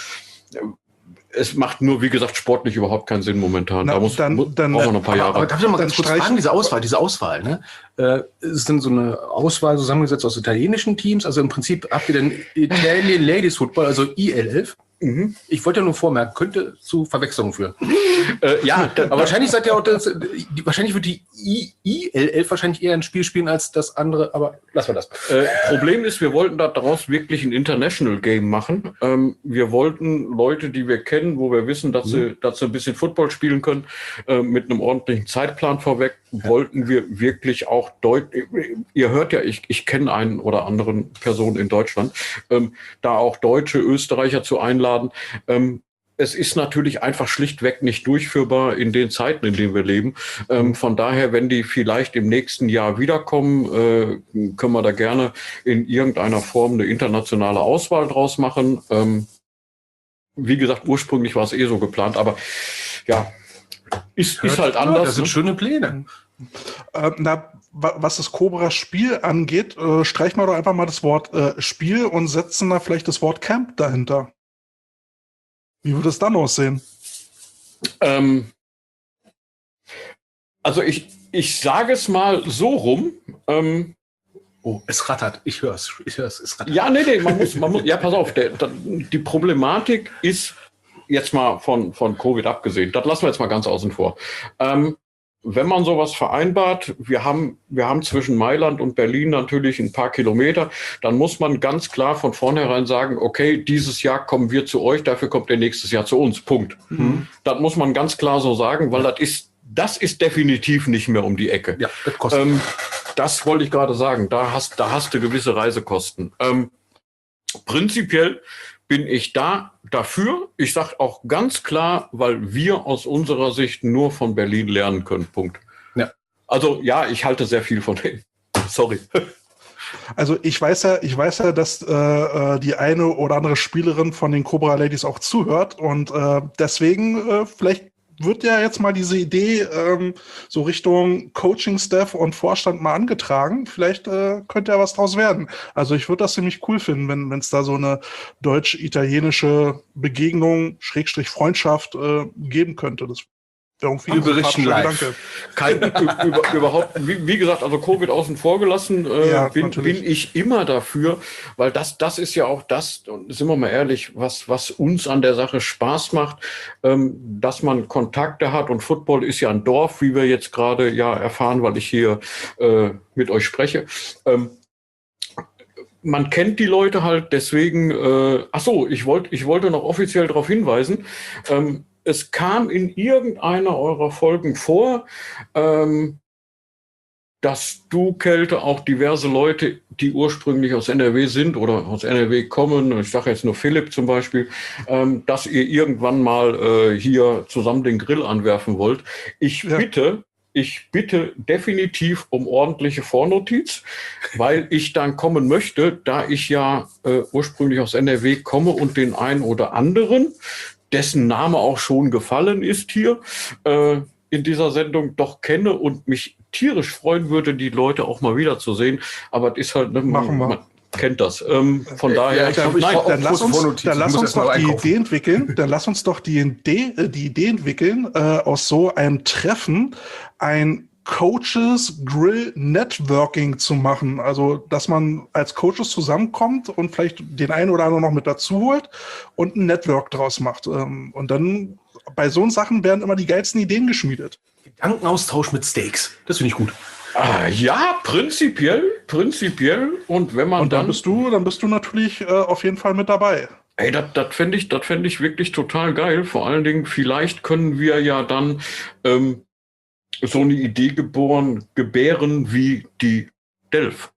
es macht nur, wie gesagt, sportlich überhaupt keinen Sinn momentan. Na, da braucht man noch ein paar Jahre. Aber darf ich noch mal ganz kurz fragen, diese Auswahl, ne? Ist denn so eine Auswahl zusammengesetzt aus italienischen Teams? Also im Prinzip habt ihr den Italian Ladies Football, also IL11. Mhm. Ich wollte ja nur vormerken, könnte zu Verwechslungen führen. Ja, aber wahrscheinlich seid ihr auch wahrscheinlich wird die IL11 wahrscheinlich eher ein Spiel spielen als das andere, aber lassen wir das. Problem ist, wir wollten daraus wirklich ein International Game machen. Wir wollten Leute, die wir kennen, wo wir wissen, dass sie ein bisschen Football spielen können, mit einem ordentlichen Zeitplan vorweg, wollten wir wirklich auch ihr hört ja, ich kenne einen oder anderen Personen in Deutschland, da auch Deutsche, Österreicher zu einladen. Es ist natürlich einfach schlichtweg nicht durchführbar in den Zeiten, in denen wir leben. Von daher, wenn die vielleicht im nächsten Jahr wiederkommen, können wir da gerne in irgendeiner Form eine internationale Auswahl draus machen. Wie gesagt, ursprünglich war es so geplant, aber ja, ist halt anders. Das sind schöne Pläne. Was das Cobra-Spiel angeht, streichen wir doch einfach mal das Wort Spiel und setzen da vielleicht das Wort Camp dahinter. Wie würde es dann aussehen? Also ich sage es mal so rum. Oh, es rattert. Ich höre es. Es rattert. Ja, nee, man muss, ja, pass auf. Die Problematik ist jetzt mal von Covid abgesehen. Das lassen wir jetzt mal ganz außen vor. Wenn man sowas vereinbart, wir haben zwischen Mailand und Berlin natürlich ein paar Kilometer, dann muss man ganz klar von vornherein sagen, okay, dieses Jahr kommen wir zu euch, dafür kommt ihr nächstes Jahr zu uns. Punkt. Mhm. Das muss man ganz klar so sagen, weil das ist definitiv nicht mehr um die Ecke. Ja, das kostet. Das wollte ich gerade sagen. Da hast du gewisse Reisekosten. Prinzipiell bin ich dafür. Ich sage auch ganz klar, weil wir aus unserer Sicht nur von Berlin lernen können. Punkt. Ja. Also ja, ich halte sehr viel von denen. Sorry. Also ich weiß ja, dass die eine oder andere Spielerin von den Cobra Ladies auch zuhört und deswegen vielleicht wird ja jetzt mal diese Idee so Richtung Coaching-Staff und Vorstand mal angetragen. Vielleicht könnte ja was draus werden. Also ich würde das ziemlich cool finden, wenn es da so eine deutsch-italienische Begegnung, Schrägstrich Freundschaft geben könnte. Das wäre irgendwie wir berichten live. Überhaupt, wie gesagt, also Covid außen vor gelassen, bin ich immer dafür, weil das ist ja auch das, und sind wir mal ehrlich, was uns an der Sache Spaß macht, dass man Kontakte hat, und Football ist ja ein Dorf, wie wir jetzt gerade erfahren, weil ich hier mit euch spreche. Man kennt die Leute halt, deswegen, ich wollte noch offiziell darauf hinweisen, es kam in irgendeiner eurer Folgen vor, dass du, Kälte, auch diverse Leute, die ursprünglich aus NRW sind oder aus NRW kommen, ich sage jetzt nur Philipp zum Beispiel, dass ihr irgendwann mal hier zusammen den Grill anwerfen wollt. Ich bitte definitiv um ordentliche Vornotiz, weil ich dann kommen möchte, da ich ja ursprünglich aus NRW komme und den einen oder anderen, dessen Name auch schon gefallen ist hier in dieser Sendung, doch kenne und mich tierisch freuen würde, die Leute auch mal wiederzusehen. Aber es ist halt, man kennt das. Von daher, dann lass uns doch die Idee entwickeln. Dann lass uns doch die Idee entwickeln, aus so einem Treffen ein Coaches Grill Networking zu machen. Also, dass man als Coaches zusammenkommt und vielleicht den einen oder anderen noch mit dazu holt und ein Network draus macht. Und dann bei so Sachen werden immer die geilsten Ideen geschmiedet. Gedankenaustausch mit Steaks. Das finde ich gut. Ja, prinzipiell. Und wenn man dann bist du natürlich auf jeden Fall mit dabei. Ey, das fände ich wirklich total geil. Vor allen Dingen, vielleicht können wir ja dann so eine Idee gebären wie die Delf.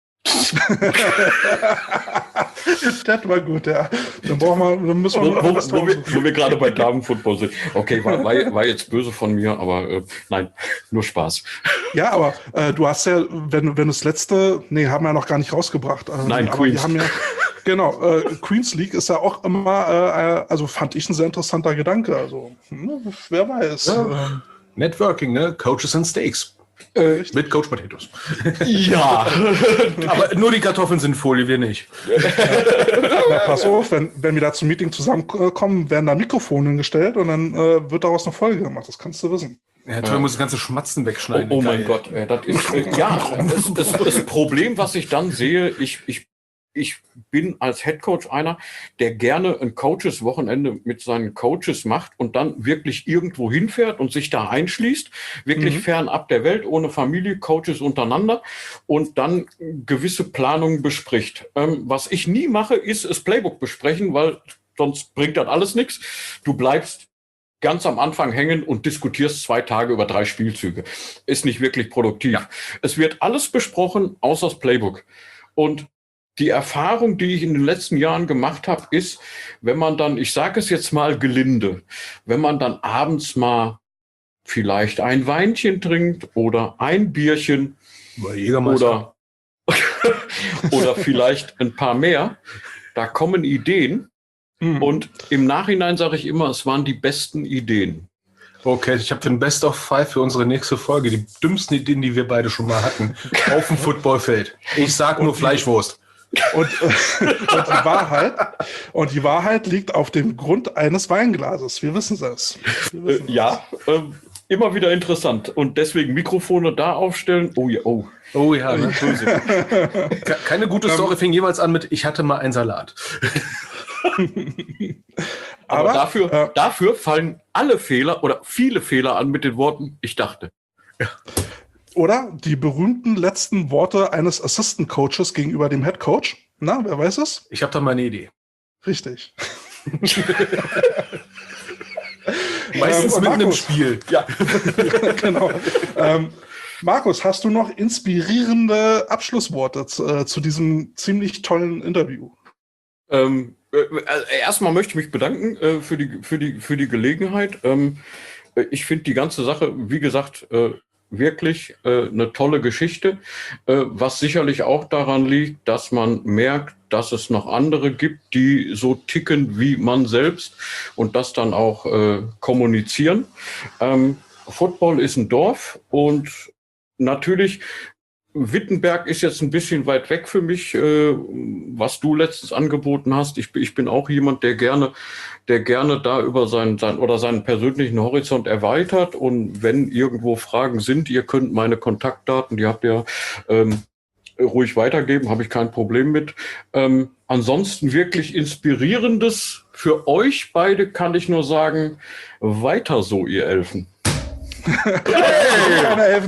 Das war gut, ja. Dann müssen wir wo wir gerade bei Damenfootball sind. Okay, war jetzt böse von mir, aber nein, nur Spaß. Ja, aber du hast ja, wenn das letzte, haben wir ja noch gar nicht rausgebracht. Nein, aber Queens. Wir haben ja, genau, Queens League ist ja auch immer, also fand ich ein sehr interessanter Gedanke. Also, wer weiß. Ja. Networking, ne? Coaches and Steaks. Mit Coach Potatoes. Ja. Aber nur die Kartoffeln sind Folie, wir nicht. Na, pass auf, wenn wir da zum Meeting zusammenkommen, werden da Mikrofone hingestellt und dann wird daraus eine Folge gemacht. Das kannst du wissen. Ja, toll, muss das ganze Schmatzen wegschneiden. Oh mein Gott, das ist das Problem, was ich dann sehe. Ich bin als Headcoach einer, der gerne ein Coaches-Wochenende mit seinen Coaches macht und dann wirklich irgendwo hinfährt und sich da einschließt, wirklich fernab der Welt, ohne Familie, Coaches untereinander und dann gewisse Planungen bespricht. Was ich nie mache, ist das Playbook besprechen, weil sonst bringt das alles nichts. Du bleibst ganz am Anfang hängen und diskutierst 2 Tage über 3 Spielzüge. Ist nicht wirklich produktiv. Ja. Es wird alles besprochen, außer das Playbook. Und die Erfahrung, die ich in den letzten Jahren gemacht habe, ist, wenn man dann, ich sage es jetzt mal gelinde, wenn man dann abends mal vielleicht ein Weinchen trinkt oder ein Bierchen oder vielleicht ein paar mehr, da kommen Ideen. Und im Nachhinein sage ich immer, es waren die besten Ideen. Okay, ich habe den Best of 5 für unsere nächste Folge. Die dümmsten Ideen, die wir beide schon mal hatten, auf dem Footballfeld. Ich sag nur Fleischwurst. Und die Wahrheit liegt auf dem Grund eines Weinglases. Wir wissen das. Immer wieder interessant. Und deswegen Mikrofone da aufstellen. Oh ja, ne? Keine gute Story fing jeweils an mit, ich hatte mal einen Salat. Aber dafür fallen alle Fehler oder viele Fehler an mit den Worten, ich dachte. Ja. Oder die berühmten letzten Worte eines Assistant Coaches gegenüber dem Head Coach. Na, wer weiß es? Ich habe da mal eine Idee. Richtig. Meistens mit einem Spiel. Ja, genau. Markus, hast du noch inspirierende Abschlussworte zu diesem ziemlich tollen Interview? Erstmal möchte ich mich bedanken für die Gelegenheit. Ich finde die ganze Sache, wie gesagt, wirklich eine tolle Geschichte, was sicherlich auch daran liegt, dass man merkt, dass es noch andere gibt, die so ticken wie man selbst und das dann auch kommunizieren. Football ist ein Dorf und natürlich Wittenberg ist jetzt ein bisschen weit weg für mich, was du letztens angeboten hast. Ich bin auch jemand, der gerne da über seinen persönlichen Horizont erweitert. Und wenn irgendwo Fragen sind, ihr könnt meine Kontaktdaten, die habt ihr ruhig weitergeben, habe ich kein Problem mit. Ansonsten wirklich Inspirierendes für euch beide kann ich nur sagen, weiter so, ihr Elfen. Keine Elfen.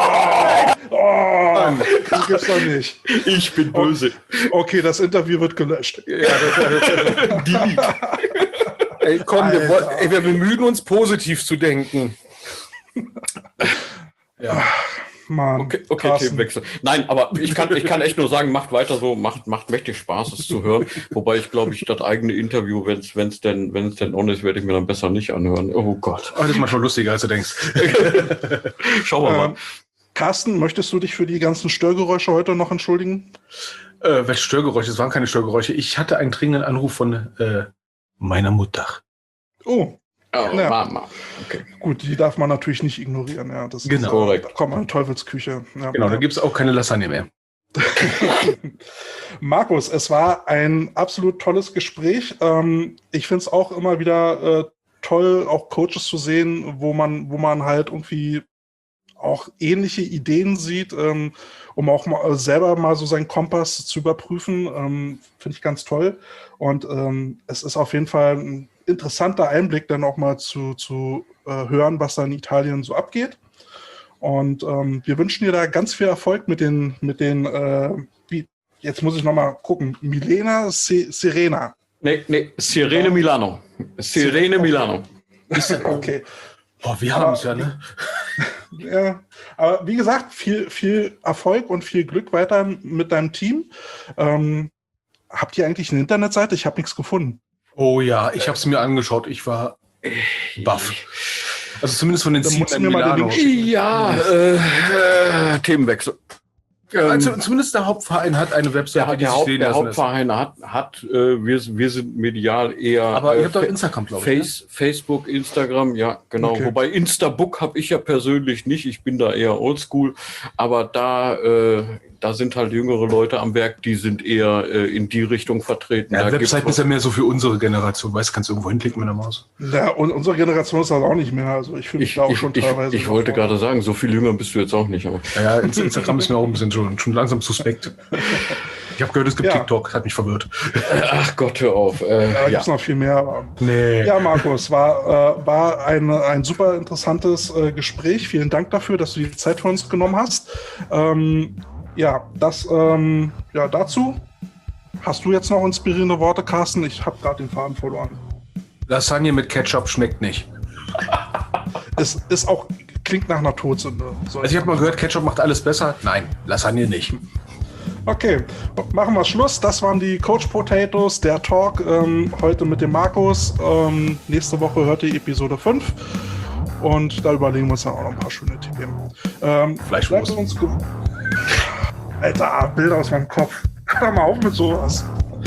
Das gibt's doch nicht. Ich bin böse. Okay, das Interview wird gelöscht. Ey, komm, wir bemühen uns, positiv zu denken. Ja. Mann, okay, Themenwechsel. Nein, aber ich kann echt nur sagen, macht weiter so, macht mächtig Spaß, es zu hören. Wobei ich glaube, das eigene Interview, wenn es denn on ist, werde ich mir dann besser nicht anhören. Oh Gott. Das ist manchmal lustiger, als du denkst. Schauen wir mal. Carsten, möchtest du dich für die ganzen Störgeräusche heute noch entschuldigen? Welche Störgeräusche? Es waren keine Störgeräusche. Ich hatte einen dringenden Anruf von meiner Mutter. Oh. Ja. Mama. Okay. Gut, die darf man natürlich nicht ignorieren. Ja, das genau. Ist, korrekt. Da kommt man in Teufelsküche. Ja, genau, da gibt es auch keine Lasagne mehr. Markus, es war ein absolut tolles Gespräch. Ich finde es auch immer wieder toll, auch Coaches zu sehen, wo man halt irgendwie auch ähnliche Ideen sieht, um auch mal selber mal so seinen Kompass zu überprüfen. Finde ich ganz toll. Und es ist auf jeden Fall ein interessanter Einblick, dann auch mal zu hören, was da in Italien so abgeht. Und wir wünschen dir da ganz viel Erfolg mit den jetzt muss ich nochmal gucken, Milena Serena. Nee, Sirene Milano. Sirene Milano. Okay. Boah, wir haben es ja, ne? Ja, aber wie gesagt, viel Erfolg und viel Glück weiter mit deinem Team. Habt ihr eigentlich eine Internetseite? Ich habe nichts gefunden. Oh ja, ich habe es mir angeschaut. Ich war baff. Also zumindest von den Dann musst du Zielen mir mal den Milano. Link Ja, Themenwechsel. Also zumindest der Hauptverein hat eine Webseite, Der Hauptverein hat wir sind medial eher. Aber ihr habt doch Instagram, glaube ich. Facebook, Instagram, ja, genau. Okay. Wobei Instabook habe ich ja persönlich nicht. Ich bin da eher oldschool. Aber da sind halt jüngere Leute am Werk, die sind eher in die Richtung vertreten. Ja, Da Webseiten ist ja mehr so für unsere Generation. Weißt du, kannst du irgendwo hinklicken mit der Maus. Ja, und unsere Generation ist das auch nicht mehr. Also ich fühle mich da auch schon teilweise. Ich wollte gerade sagen, so viel jünger bist du jetzt auch nicht. Aber. Ja, Instagram ist mir auch ein bisschen schon langsam suspekt. Ich habe gehört, es gibt Ja. TikTok, hat mich verwirrt. Ach Gott, hör auf. Da gibt es noch viel mehr. Aber Nee. ja, Markus, war ein super interessantes Gespräch. Vielen Dank dafür, dass du die Zeit für uns genommen hast. Dazu hast du jetzt noch inspirierende Worte, Carsten? Ich habe gerade den Faden verloren. Lasagne mit Ketchup schmeckt nicht. Es ist auch, klingt nach einer Todsünde. So. Also ich habe mal gehört, Ketchup macht alles besser. Nein, Lasagne nicht. Okay, machen wir Schluss. Das waren die Coach Potatoes, der Talk heute mit dem Markus. Nächste Woche hört ihr Episode 5 und da überlegen wir uns dann auch noch ein paar schöne Themen. Fleischwurst. Bleibt uns Alter, Bilder aus meinem Kopf. Hör mal auf mit sowas.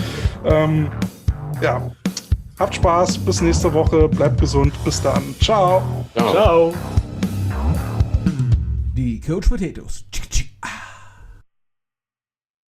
Habt Spaß, bis nächste Woche, bleibt gesund, bis dann. Ciao. Ja. Ciao. Die Coach Potatoes.